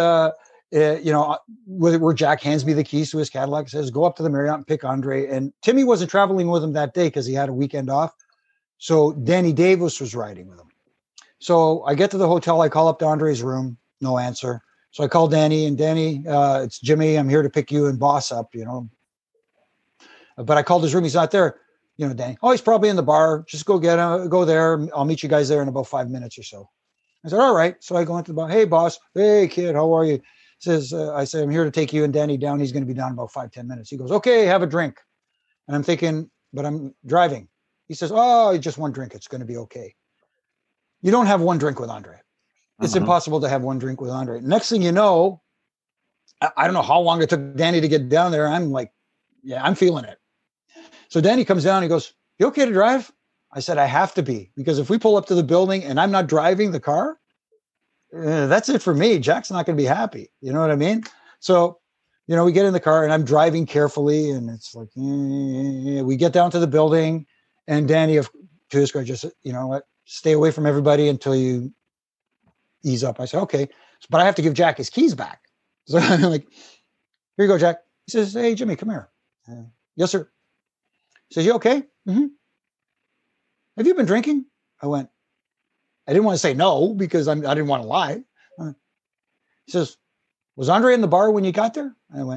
where Jack hands me the keys to his Cadillac, says, "Go up to the Marriott and pick Andre." And Timmy wasn't traveling with him that day because he had a weekend off, so Danny Davis was riding with him. So I get to the hotel. I call up to Andre's room. No answer. So I call Danny, and Danny, it's Jimmy. I'm here to pick you and Boss up, But I called his room. He's not there. Danny. Oh, he's probably in the bar. Just go get him. Go there. I'll meet you guys there in about 5 minutes or so. I said, all right. So I go into the bar. Hey, boss. Hey, kid. How are you? I said, I'm here to take you and Danny down. He's going to be down in about 5-10 minutes. He goes, okay, have a drink. And I'm thinking, but I'm driving. He says, oh, just one drink. It's going to be okay. You don't have one drink with Andre. It's impossible to have one drink with Andre. Next thing you know, I don't know how long it took Danny to get down there. I'm like, yeah, I'm feeling it. So Danny comes down. He goes, you okay to drive? I said, I have to be, because if we pull up to the building and I'm not driving the car, that's it for me. Jack's not going to be happy. You know what I mean? So, we get in the car and I'm driving carefully, and it's like, we get down to the building, and Danny, to his credit, just, what, stay away from everybody until you ease up. I said, okay, but I have to give Jack his keys back. So I'm like, here you go, Jack. He says, hey, Jimmy, come here. Yes, sir. He says, you okay? Mm-hmm. Have you been drinking? I didn't want to say no because I didn't want to lie. He says, was Andre in the bar when you got there?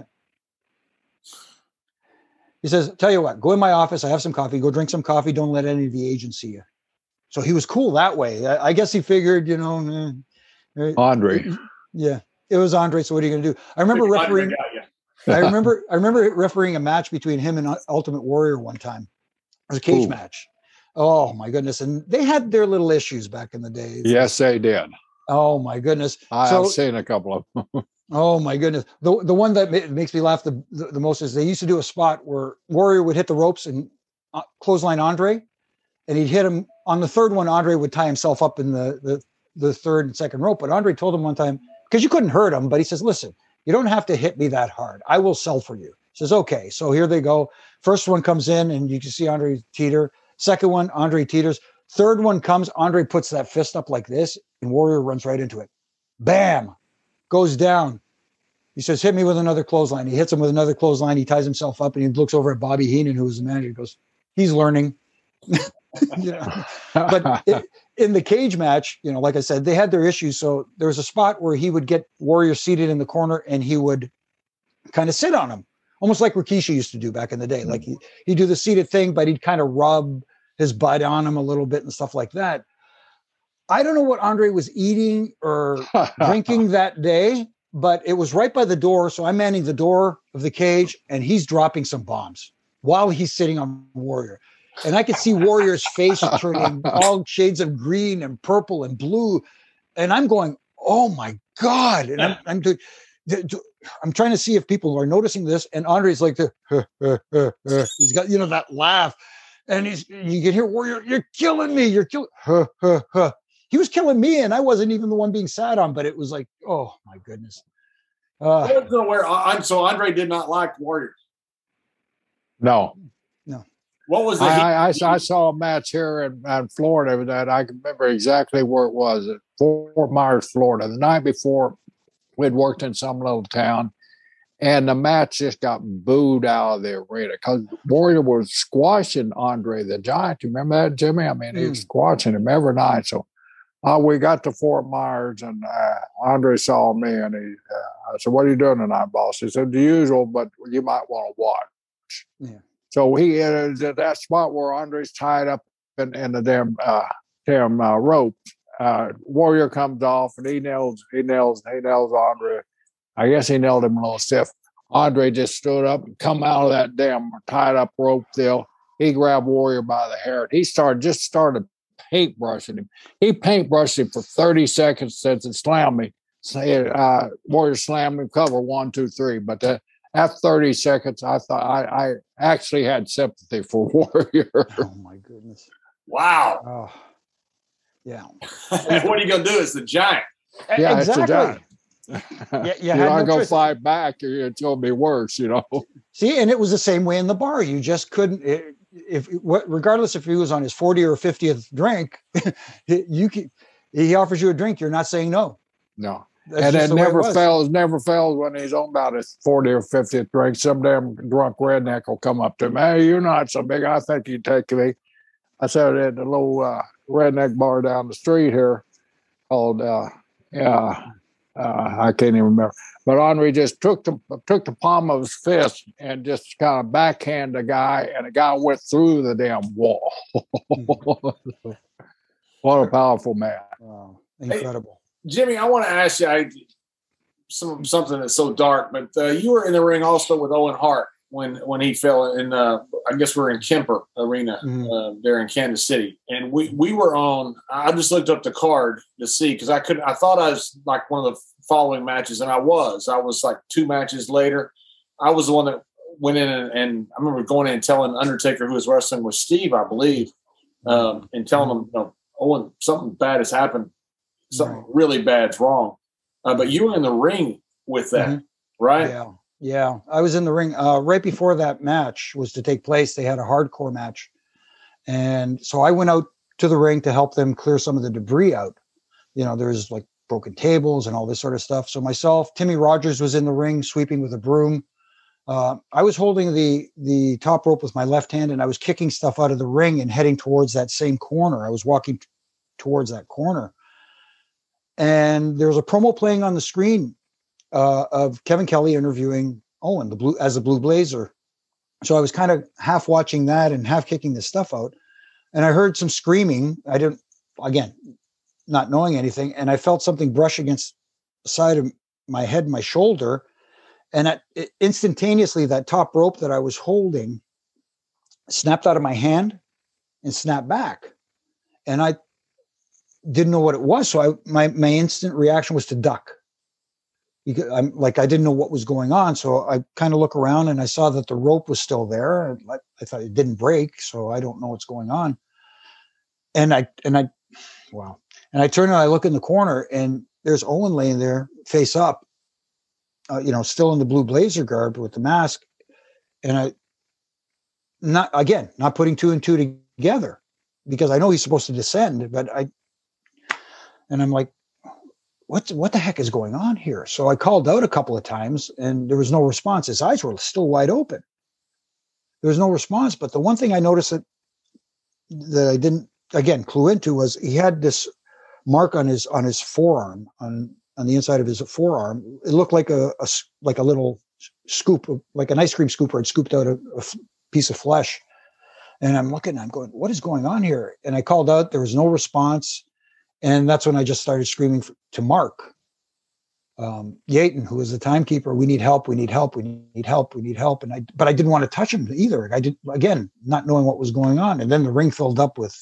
He says, tell you what, go in my office. I have some coffee. Go drink some coffee. Don't let any of the agents see you. So he was cool that way. I guess he figured, Andre. Yeah, it was Andre. So what are you going to do? I remember refereeing. I remember refereeing a match between him and Ultimate Warrior one time. It was a cage match. Oh my goodness! And they had their little issues back in the day. Yes, they did. Oh my goodness! I've seen a couple of them. Oh my goodness! The one that makes me laugh the most is they used to do a spot where Warrior would hit the ropes and clothesline Andre, and he'd hit him on the third one. Andre would tie himself up in the third and second rope. But Andre told him one time, because you couldn't hurt him, but he says, "Listen, you don't have to hit me that hard. I will sell for you." He says, "Okay." So here they go. First one comes in, and you can see Andre teeter. Second one, Andre teeters. Third one comes, Andre puts that fist up like this, and Warrior runs right into it. Bam! Goes down. He says, hit me with another clothesline. He hits him with another clothesline. He ties himself up, and he looks over at Bobby Heenan, who was the manager. He goes, he's learning. But in the cage match, like I said, they had their issues. So there was a spot where he would get Warrior seated in the corner, and he would kind of sit on him, almost like Rikishi used to do back in the day. Like he'd do the seated thing, but he'd kind of rub his butt on him a little bit and stuff like that. I don't know what Andre was eating or drinking that day, but it was right by the door. So I'm manning the door of the cage, and he's dropping some bombs while he's sitting on Warrior. And I could see Warrior's face turning all shades of green and purple and blue. And I'm going, oh my God. And I'm trying to see if people are noticing this. And Andre's like, he's got, that laugh. And you can hear Warrior, you're killing me. You're killing. He was killing me, and I wasn't even the one being sat on. But it was like, oh my goodness. I wasn't aware. So Andre did not like Warrior. No. What was the? I saw a match here in Florida that I can remember exactly where it was at Fort Myers, Florida. The night before, we'd worked in some little town, And the match just got booed out of the arena because Warrior was squashing Andre the Giant. You remember that, Jimmy? I mean, he was squashing him every night. So we got to Fort Myers, and Andre saw me, and I said, "What are you doing tonight, boss?" He said, "The usual, but you might want to watch." Yeah. So he at that spot where Andre's tied up in the damn rope. Warrior comes off, and he nails Andre. I guess he nailed him a little stiff. Andre just stood up and come out of that damn tied up rope deal. He grabbed Warrior by the hair. He started paintbrushing him. He paintbrushed him for 30 seconds since it slammed me. Warrior slammed him, cover 1, 2, 3. But after 30 seconds, I thought I actually had sympathy for Warrior. Oh my goodness! Wow. Oh, yeah. What are you gonna do? It's the Giant. Yeah, exactly. It's the Giant. You I no go choice. fight back, it's going to be worse, See, and it was the same way in the bar. You just couldn't. Regardless if he was on his 40th or 50th drink, he offers you a drink, you're not saying no. No. That's And just it the way never fails when he's on about his 40th or 50th drink. Some damn drunk redneck will come up to him. "Hey, you're not so big. I think you take me." I said at the little redneck bar down the street here called, I can't even remember. But Andre just took the palm of his fist and just kind of backhand the guy, and the guy went through the damn wall. What a powerful man. Wow, incredible. Hey, Jimmy, I want to ask you something that's so dark, but you were in the ring also with Owen Hart when he fell in. I guess we're in Kemper Arena there in Kansas City, and we were on. I just looked up the card to see because I thought I was like one of the following matches, and I was like 2 matches later. I was the one that went in and I remember going in and telling Undertaker, who was wrestling with Steve, I believe, and telling him, Owen, something bad has happened. Something really bad's wrong. But you were in the ring with that, right? Yeah. I was in the ring right before that match was to take place. They had a hardcore match. And so I went out to the ring to help them clear some of the debris out. There's like broken tables and all this sort of stuff. So myself, Timmy Rogers was in the ring sweeping with a broom. I was holding the top rope with my left hand, and I was kicking stuff out of the ring and heading towards that same corner. I was walking towards that corner. And there was a promo playing on the screen of Kevin Kelly interviewing Owen, the Blue Blazer. So I was kind of half watching that and half kicking this stuff out. And I heard some screaming. I didn't, again, not knowing anything. And I felt something brush against the side of my head, my shoulder. And instantaneously, that top rope that I was holding snapped out of my hand and snapped back. And I didn't know what it was. So my instant reaction was to duck. Because I didn't know what was going on. So I kind of look around and I saw that the rope was still there. I thought it didn't break. So I don't know what's going on. And I turned and I look in the corner, and there's Owen laying there face up, still in the Blue Blazer garb with the mask. And not putting 2 and 2 together, because I know he's supposed to descend, but I'm like, what the heck is going on here? So I called out a couple of times and there was no response. His eyes were still wide open. There was no response. But the one thing I noticed that I didn't, again, clue into was he had this mark on his forearm, on the inside of his forearm. It looked like a little scoop, like an ice cream scooper had scooped out a piece of flesh. And I'm looking, I'm going, what is going on here? And I called out, there was no response. And that's when I just started screaming to Mark Yaton, who was the timekeeper. We need help. We need help. We need help. We need help. But I didn't want to touch him either. I did, again, not knowing what was going on. And then the ring filled up with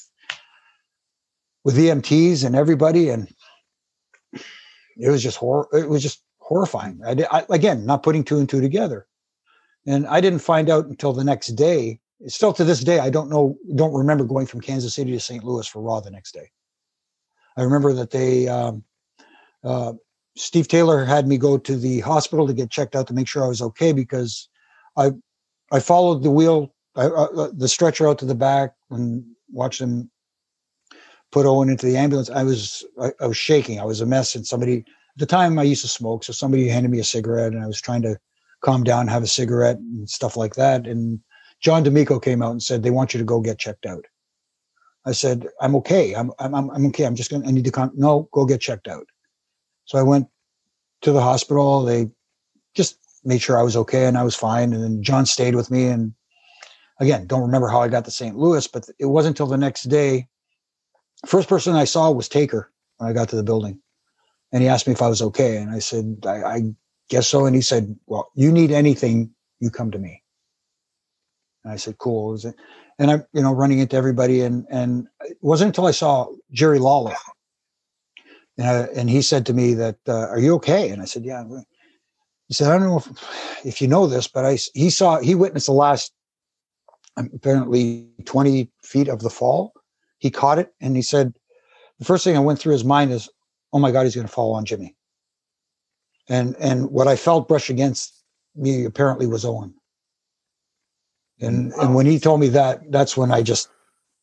EMTs and everybody, and it was just horrifying. Again, not putting 2 and 2 together. And I didn't find out until the next day. Still to this day, I don't remember going from Kansas City to St. Louis for Raw the next day. I remember that Steve Taylor had me go to the hospital to get checked out to make sure I was okay, because I followed the stretcher out to the back and watched him put Owen into the ambulance. I was shaking. I was a mess. And somebody, at the time I used to smoke, so somebody handed me a cigarette and I was trying to calm down, have a cigarette and stuff like that. And John D'Amico came out and said, they want you to go get checked out. I said, I'm okay. I'm okay. I need to no, go get checked out. So I went to the hospital. They just made sure I was okay and I was fine. And then John stayed with me. And again, don't remember how I got to St. Louis, but it wasn't until the next day. First person I saw was Taker when I got to the building. And he asked me if I was okay. And I said, I guess so. And he said, well, you need anything, you come to me. And I said, cool. And I'm, running into everybody. And it wasn't until I saw Jerry Lawler. And he said to me that, are you okay? And I said, yeah. He said, I don't know if you know this, but he witnessed the last apparently 20 feet of the fall. He caught it. And he said, the first thing that went through his mind is, oh my God, he's going to fall on Jimmy. And what I felt brush against me apparently was Owen. And when he told me that, that's when I just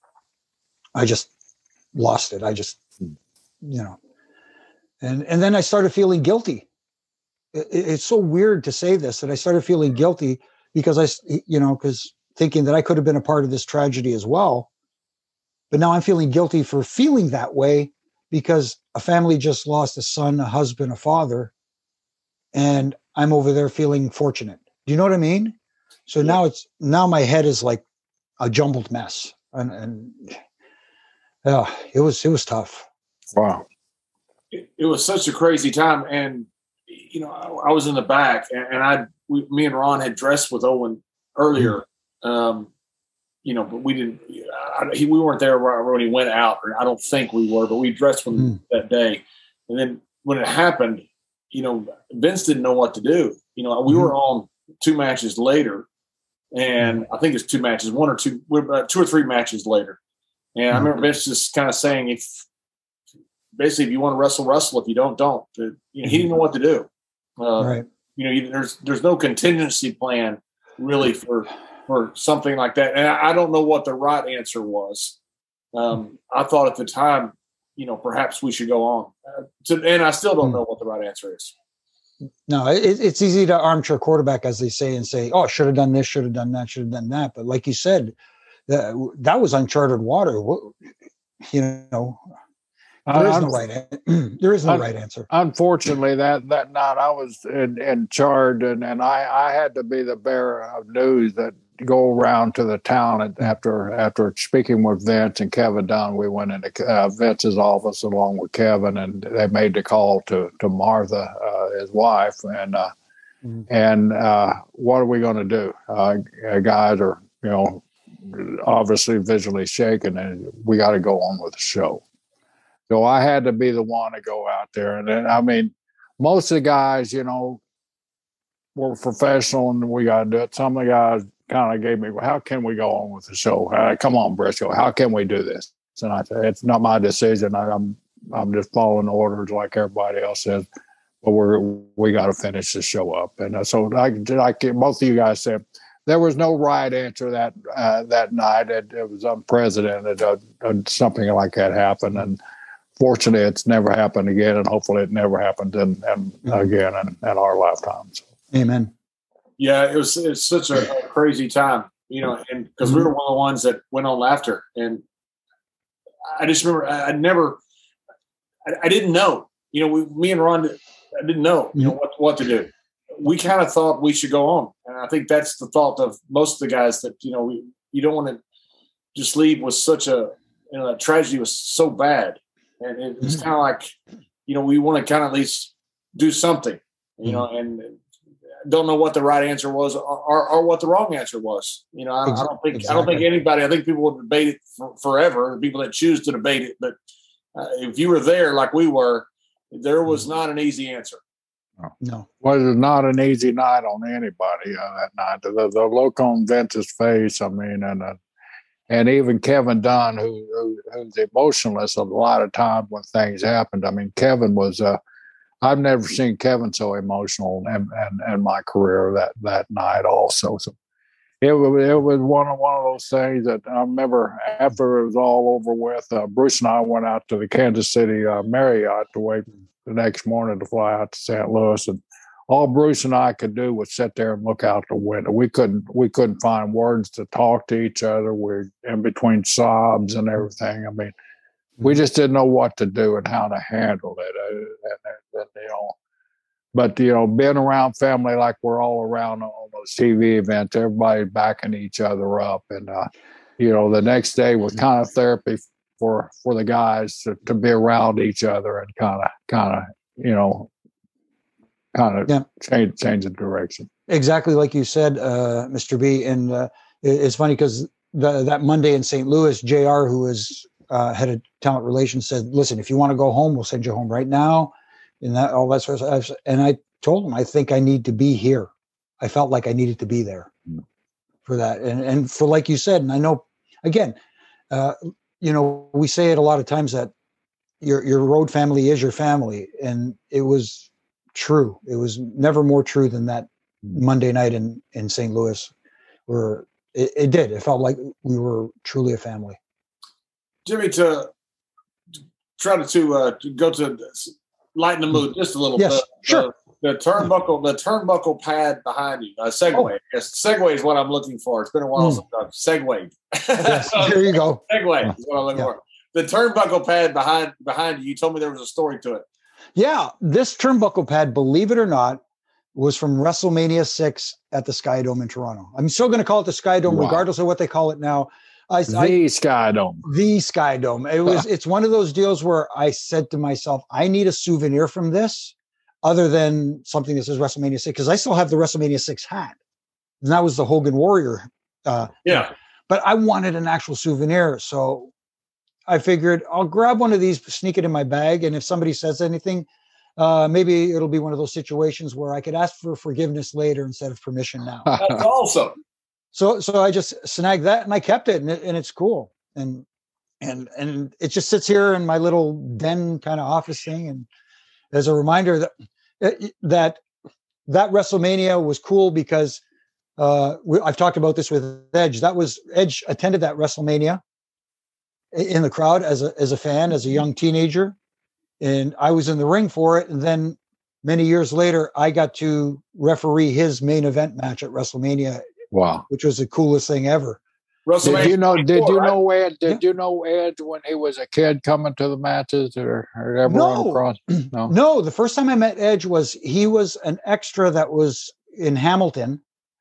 lost it. And then I started feeling guilty. It's so weird to say this, that I started feeling guilty because because thinking that I could have been a part of this tragedy as well. But now I'm feeling guilty for feeling that way because a family just lost a son, a husband, a father, and I'm over there feeling fortunate. Do you know what I mean? So now my head is like a jumbled mess, and it was tough. Wow. It was such a crazy time. And, I was in the back and me and Ron had dressed with Owen earlier. But we didn't, we weren't there when he went out, or I don't think we were, but we dressed with him that day. And then when it happened, Vince didn't know what to do. We were on 2 matches later, and I think it's 2 matches, 1 or 2, 2 or 3 matches later. And I remember Vince just kind of saying, if you want to wrestle. If you don't. He didn't know what to do. Right. There's no contingency plan really for something like that. And I don't know what the right answer was. I thought at the time, perhaps we should go on. And I still don't know what the right answer is. No, it's easy to armchair quarterback, as they say, and say, oh, should have done this, should have done that, should have done that. But like you said, that was uncharted water. There is no right answer. Unfortunately, that night I was in charge, and I had to be the bearer of news that go around to the town. After speaking with Vince and Kevin Dunn, we went into Vince's office along with Kevin, and they made the call to Martha, his wife, and what are we going to do? Guys are obviously visually shaken, and we got to go on with the show. So I had to be the one to go out there. And then, most of the guys, were professional and we got to do it. Some of the guys kind of gave me, well, how can we go on with the show? Come on, Briscoe, how can we do this? And I said, it's not my decision. I'm just following orders like everybody else says. But we got to finish the show up. And so like both of you guys said, there was no right answer that night. It was unprecedented. Something like that happened. And fortunately, it's never happened again, and hopefully it never happened again in our lifetimes. Amen. Yeah, it's such a crazy time, and because we were one of the ones that went on Laughter, and I just remember I didn't know, me and Ron, I didn't know, what to do. We kind of thought we should go on, and I think that's the thought of most of the guys that you don't want to just leave with such a tragedy was so bad. And it's kind of like, we want to kind of at least do something, and don't know what the right answer was or what the wrong answer was. I don't think anybody, I think people would debate it forever, the people that choose to debate it. But if you were there like we were, there was not an easy answer. No. Well, it was not an easy night on anybody that night. The look on Vince's face, and even Kevin Dunn, who's emotionless a lot of times when things happened. Kevin was, I've never seen Kevin so emotional in my career that night also. So it was one of those things that I remember after it was all over with, Bruce and I went out to the Kansas City Marriott to wait the next morning to fly out to St. Louis. And all Bruce and I could do was sit there and look out the window. We couldn't find words to talk to each other. We're in between sobs and everything. I mean, we just didn't know what to do and how to handle it. But being around family like we're all around all those TV events, everybody backing each other up, and the next day was kind of therapy for the guys to be around each other and kind of change the direction. Exactly like you said, Mr. B. And it's funny because that Monday in St. Louis, JR, who was head of talent relations, said, "Listen, if you want to go home, we'll send you home right now." And all that sort of stuff. And I told him, I think I need to be here. I felt like I needed to be there for that. And for, like you said, and I know, again, we say it a lot of times that your road family is your family. And it was true. It was never more true than that Monday night in St. Louis, where it did. It felt like we were truly a family. Jimmy, to try to go to lighten the mood just a little bit. Sure. The turnbuckle pad behind you. Segue. I guess segue is what I'm looking for. It's been a while since I've segued. Yes, there you go. Segue is what I'm looking for. The turnbuckle pad behind you. You told me there was a story to it. Yeah, this turnbuckle pad, believe it or not, was from WrestleMania 6 at the Sky Dome in Toronto. I'm still going to call it the Sky Dome, regardless of what they call it now. The Sky Dome. The Sky Dome. It's one of those deals where I said to myself, I need a souvenir from this other than something that says WrestleMania 6, because I still have the WrestleMania 6 hat. And that was the Hogan Warrior. But I wanted an actual souvenir. So I figured I'll grab one of these, sneak it in my bag. And if somebody says anything, maybe it'll be one of those situations where I could ask for forgiveness later instead of permission now. That's awesome. So I just snagged that and I kept it, and it's cool. And it just sits here in my little den kind of office thing. And as a reminder that WrestleMania was cool because I've talked about this with Edge. Edge attended that WrestleMania in the crowd as a fan, as a young teenager. And I was in the ring for it. And then many years later, I got to referee his main event match at WrestleMania. Wow. Which was the coolest thing ever. Did you know Ed when he was a kid coming to the matches or ever run across? No, the first time I met Edge he was an extra that was in Hamilton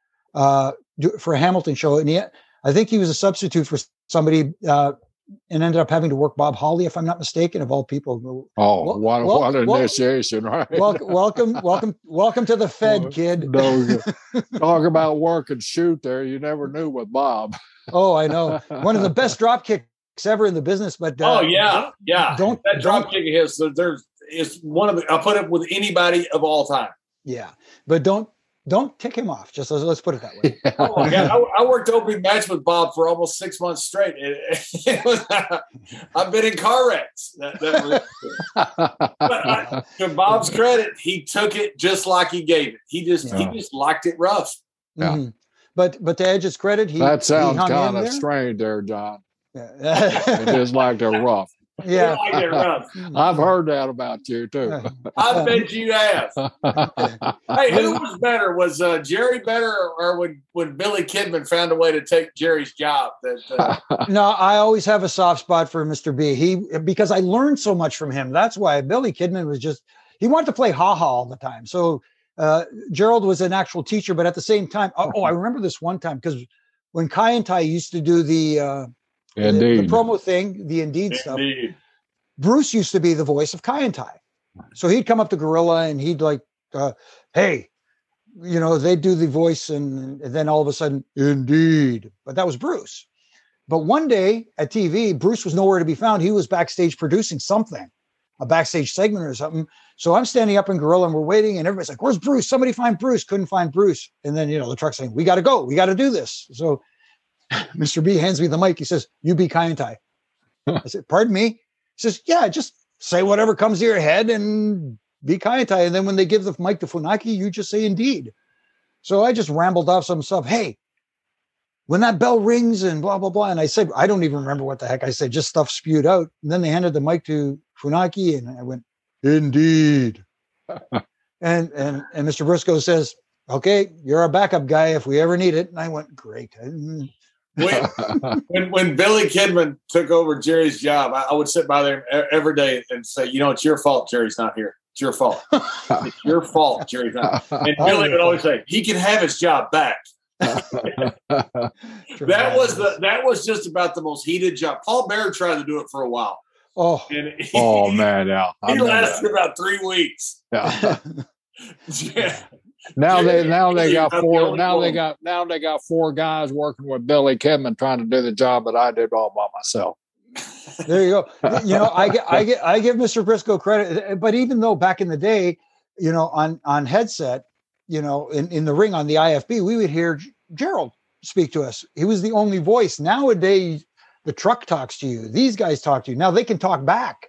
for a Hamilton show. And I think he was a substitute for somebody and ended up having to work Bob Holly, if I'm not mistaken, of all people. Oh, what an initiation, right? Welcome to the Fed, kid. Talk about work and shoot there. You never knew with Bob. Oh, I know. One of the best drop kicks ever in the business. But that drop kick of his, is one of the, I'll put it with anybody of all time. Yeah, but don't tick him off. Just let's put it that way. Yeah. Oh my God. I worked opening match with Bob for almost 6 months straight. I've been in car wrecks. But to Bob's credit, he took it just like he gave it. He just liked it rough. Yeah. Mm-hmm. But to Edge's credit, that sounds kind of strange there, John. Yeah. It is like they're rough. Yeah, like it rough. I've heard that about you too. I bet you have. Hey, who was better? Was Jerry better, or when Billy Kidman found a way to take Jerry's job? No, I always have a soft spot for Mr. B. Because I learned so much from him. That's why Billy Kidman was he wanted to play ha-ha all the time. So Gerald was an actual teacher, but at the same time, I remember this one time because when Kai and Tai used to do the promo thing, the Indeed stuff, Bruce used to be the voice of Kai and Tai. So he'd come up to Gorilla and he'd like, hey, they'd do the voice and then all of a sudden, Indeed. But that was Bruce. But one day at TV, Bruce was nowhere to be found. He was backstage producing something, a backstage segment or something. So I'm standing up in Gorilla and we're waiting and everybody's like, where's Bruce? Somebody find Bruce. Couldn't find Bruce. And then, the truck's saying, we got to go. We got to do this. So Mr. B hands me the mic. He says, you be Kai and Tai. I said, pardon me? He says, yeah, just say whatever comes to your head and be Kai and Tai. And then when they give the mic to Funaki, you just say Indeed. So I just rambled off some stuff. Hey, when that bell rings and blah, blah, blah. And I said, I don't even remember what the heck I said, just stuff spewed out. And then they handed the mic to Funaki and I went, Indeed. And Mr. Briscoe says, "Okay, you're our backup guy if we ever need it." And I went, "Great." When Billy Kidman took over Jerry's job, I would sit by there every day and say, "It's your fault Jerry's not here. It's your fault. It's your fault Jerry's not." And Billy would always say, "He can have his job back." That was just about the most heated job. Paul Bear tried to do it for a while. Oh, Man, yeah. He lasted about 3 weeks. Yeah. Yeah. Now they got four guys working with Billy Kidman trying to do the job that I did all by myself. There you go. I give Mr. Briscoe credit, but even though back in the day, on headset, in the ring on the IFB, we would hear Gerald speak to us. He was the only voice. Nowadays, the truck talks to you. These guys talk to you. Now they can talk back.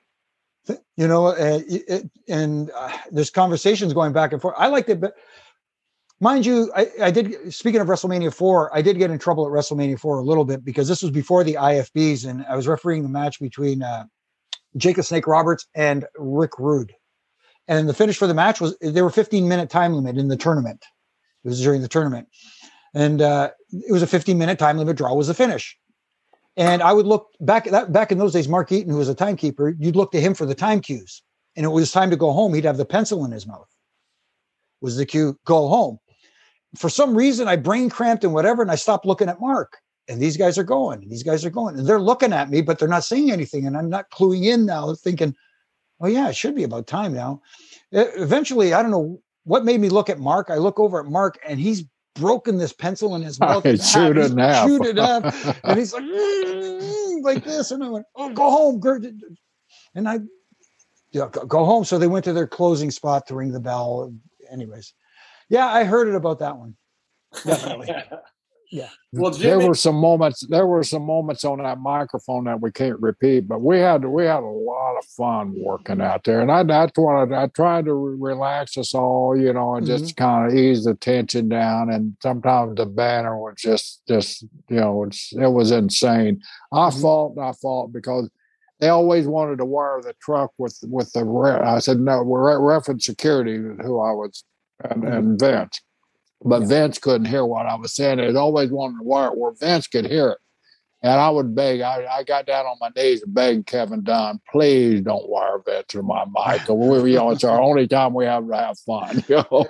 And there's conversations going back and forth. I liked it, but mind you, I did. Speaking of WrestleMania 4, I did get in trouble at WrestleMania 4 a little bit because this was before the IFBs, and I was refereeing the match between Jake the Snake Roberts and Rick Rude. And the finish for the match was there were 15-minute time limit in the tournament. It was during the tournament, and it was a 15-minute time limit draw was the finish. And I would look back in those days, Mark Eaton, who was a timekeeper, you'd look to him for the time cues. And it was time to go home. He'd have the pencil in his mouth. Was the cue, go home. For some reason, I brain cramped and whatever, and I stopped looking at Mark. And these guys are going. And they're looking at me, but they're not saying anything. And I'm not cluing in now, thinking, oh, yeah, it should be about time now. Eventually, I don't know what made me look at Mark. I look over at Mark, and he's broken this pencil in his mouth. Chewed it in half. And he's like this. And I went, oh, go home. And I go home. So they went to their closing spot to ring the bell. Anyways. Yeah, I heard it about that one. Definitely. Yeah. Well, Jimmy, there were some moments on that microphone that we can't repeat, but we had a lot of fun working out there, and I tried to relax us all, and just kind of ease the tension down. And sometimes the banner was just it was insane. I fought because they always wanted to wire the truck with the ref. I said no, we're reference security, who I was, and Vince. But Vince couldn't hear what I was saying. They always wanted to wire it where Vince could hear it. And I would beg. I got down on my knees and begged Kevin Dunn, please don't wire Vince to my mic. It's our only time we have to have fun.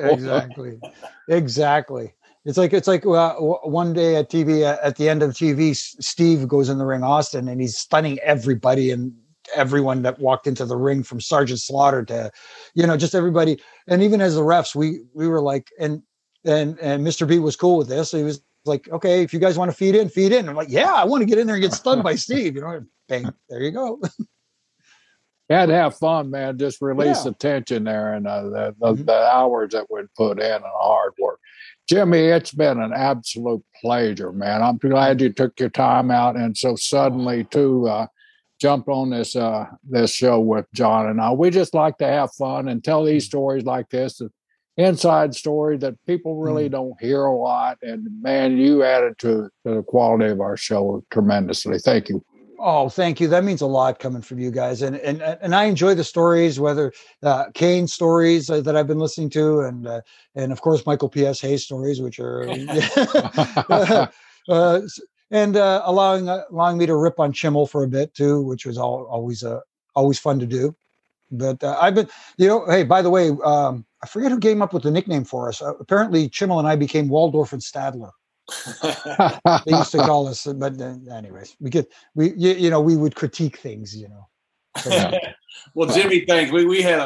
Exactly. It's like one day at TV, at the end of TV, Steve goes in the ring, Austin, and he's stunning everybody and everyone that walked into the ring, from Sergeant Slaughter to, just everybody. And even as the refs, we were like, and Mr. B was cool with this. He was like, okay, if you guys want to feed in. I'm like, yeah, I want to get in there and get stunned by Steve. Bang, there you go. You had to have fun, man. Just release the tension there, and the hours that we put in and the hard work. Jimmy, it's been an absolute pleasure, man. I'm glad you took your time out and so suddenly to jump on this show with John and I. We just like to have fun and tell these stories like this. Inside story that people really don't hear a lot. And man, you added to the quality of our show tremendously. Thank you. Oh, thank you. That means a lot coming from you guys. And I enjoy the stories, whether Kane stories that I've been listening to, and of course, Michael P.S. Hayes stories, which are, allowing me to rip on Chimmel for a bit too, which was always fun to do. But I've been, hey, by the way, I forget who came up with the nickname for us. Apparently, Chimmel and I became Waldorf and Stadler. They used to call us, but anyways, we would critique things, So, well, Jimmy, thanks. We had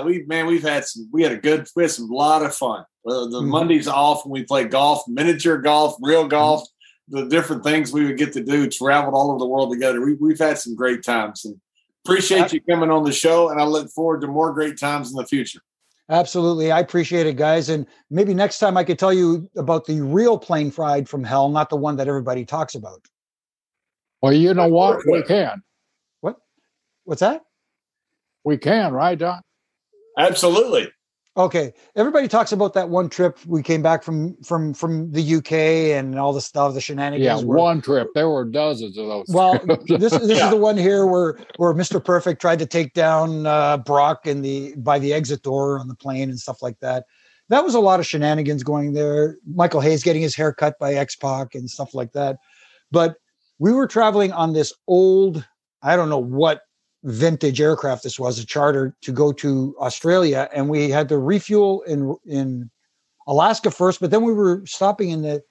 some lot of fun. The Mondays off when we play golf, miniature golf, real golf, the different things we would get to do, traveled all over the world together. We've had some great times, and appreciate you coming on the show, and I look forward to more great times in the future. Absolutely. I appreciate it, guys. And maybe next time I could tell you about the real plane ride from hell, not the one that everybody talks about. Well, you know what? We can. What's that? We can, right, John? Absolutely. Okay, everybody talks about that one trip we came back from the UK and all the stuff, the shenanigans. Yeah, one trip. There were dozens of those. Well, this is the one here where Mr. Perfect tried to take down Brock by the exit door on the plane and stuff like that. That was a lot of shenanigans going there. Michael Hayes getting his hair cut by X-Pac and stuff like that. But we were traveling on this old, I don't know what vintage aircraft this was, a charter to go to Australia, and we had to refuel in Alaska first, but then we were stopping in the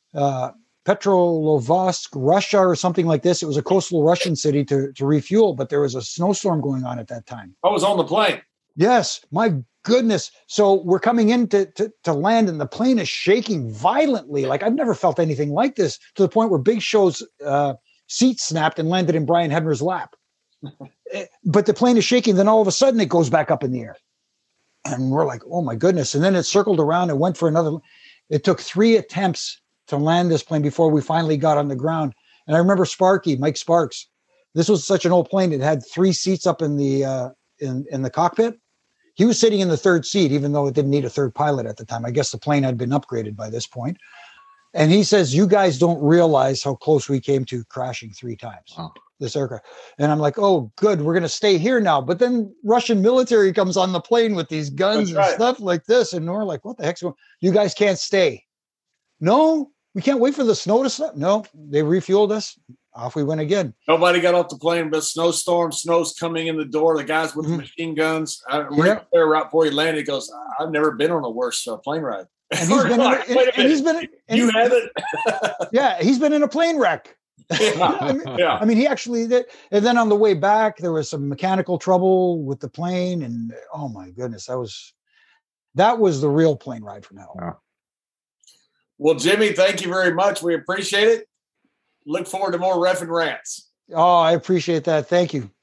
Petrolovsk, Russia, or something like this. It was a coastal Russian city to refuel, but there was a snowstorm going on at that time. I was on the plane. Yes, my goodness. So we're coming in to land, and the plane is shaking violently. Like I've never felt anything like this, to the point where Big Show's seat snapped and landed in Brian Hebner's lap. But the plane is shaking. Then all of a sudden it goes back up in the air. And we're like, oh my goodness. And then it circled around and went for another. It took 3 attempts to land this plane before we finally got on the ground. And I remember Mike Sparks. This was such an old plane. It had 3 seats up in the in the cockpit. He was sitting in the 3rd seat, even though it didn't need a 3rd pilot at the time. I guess the plane had been upgraded by this point. And he says, you guys don't realize how close we came to crashing 3 times. Oh. This aircraft. And I'm like, oh, good, we're going to stay here now. But then Russian military comes on the plane with these guns and stuff like this. And we're like, what the heck's going on? You guys can't stay. No, we can't wait for the snow to stop. No, they refueled us. Off we went again. Nobody got off the plane, but snowstorm, snow's coming in the door. The guys with the machine guns. Right before he landed, he goes, I've never been on a worse plane ride. And he's been you haven't? Yeah, he's been in a plane wreck. Yeah. I mean, he actually did. And then on the way back, there was some mechanical trouble with the plane. And oh my goodness, that was the real plane ride from hell. Yeah. Well, Jimmy, thank you very much. We appreciate it. Look forward to more Ref and Rants. Oh, I appreciate that. Thank you.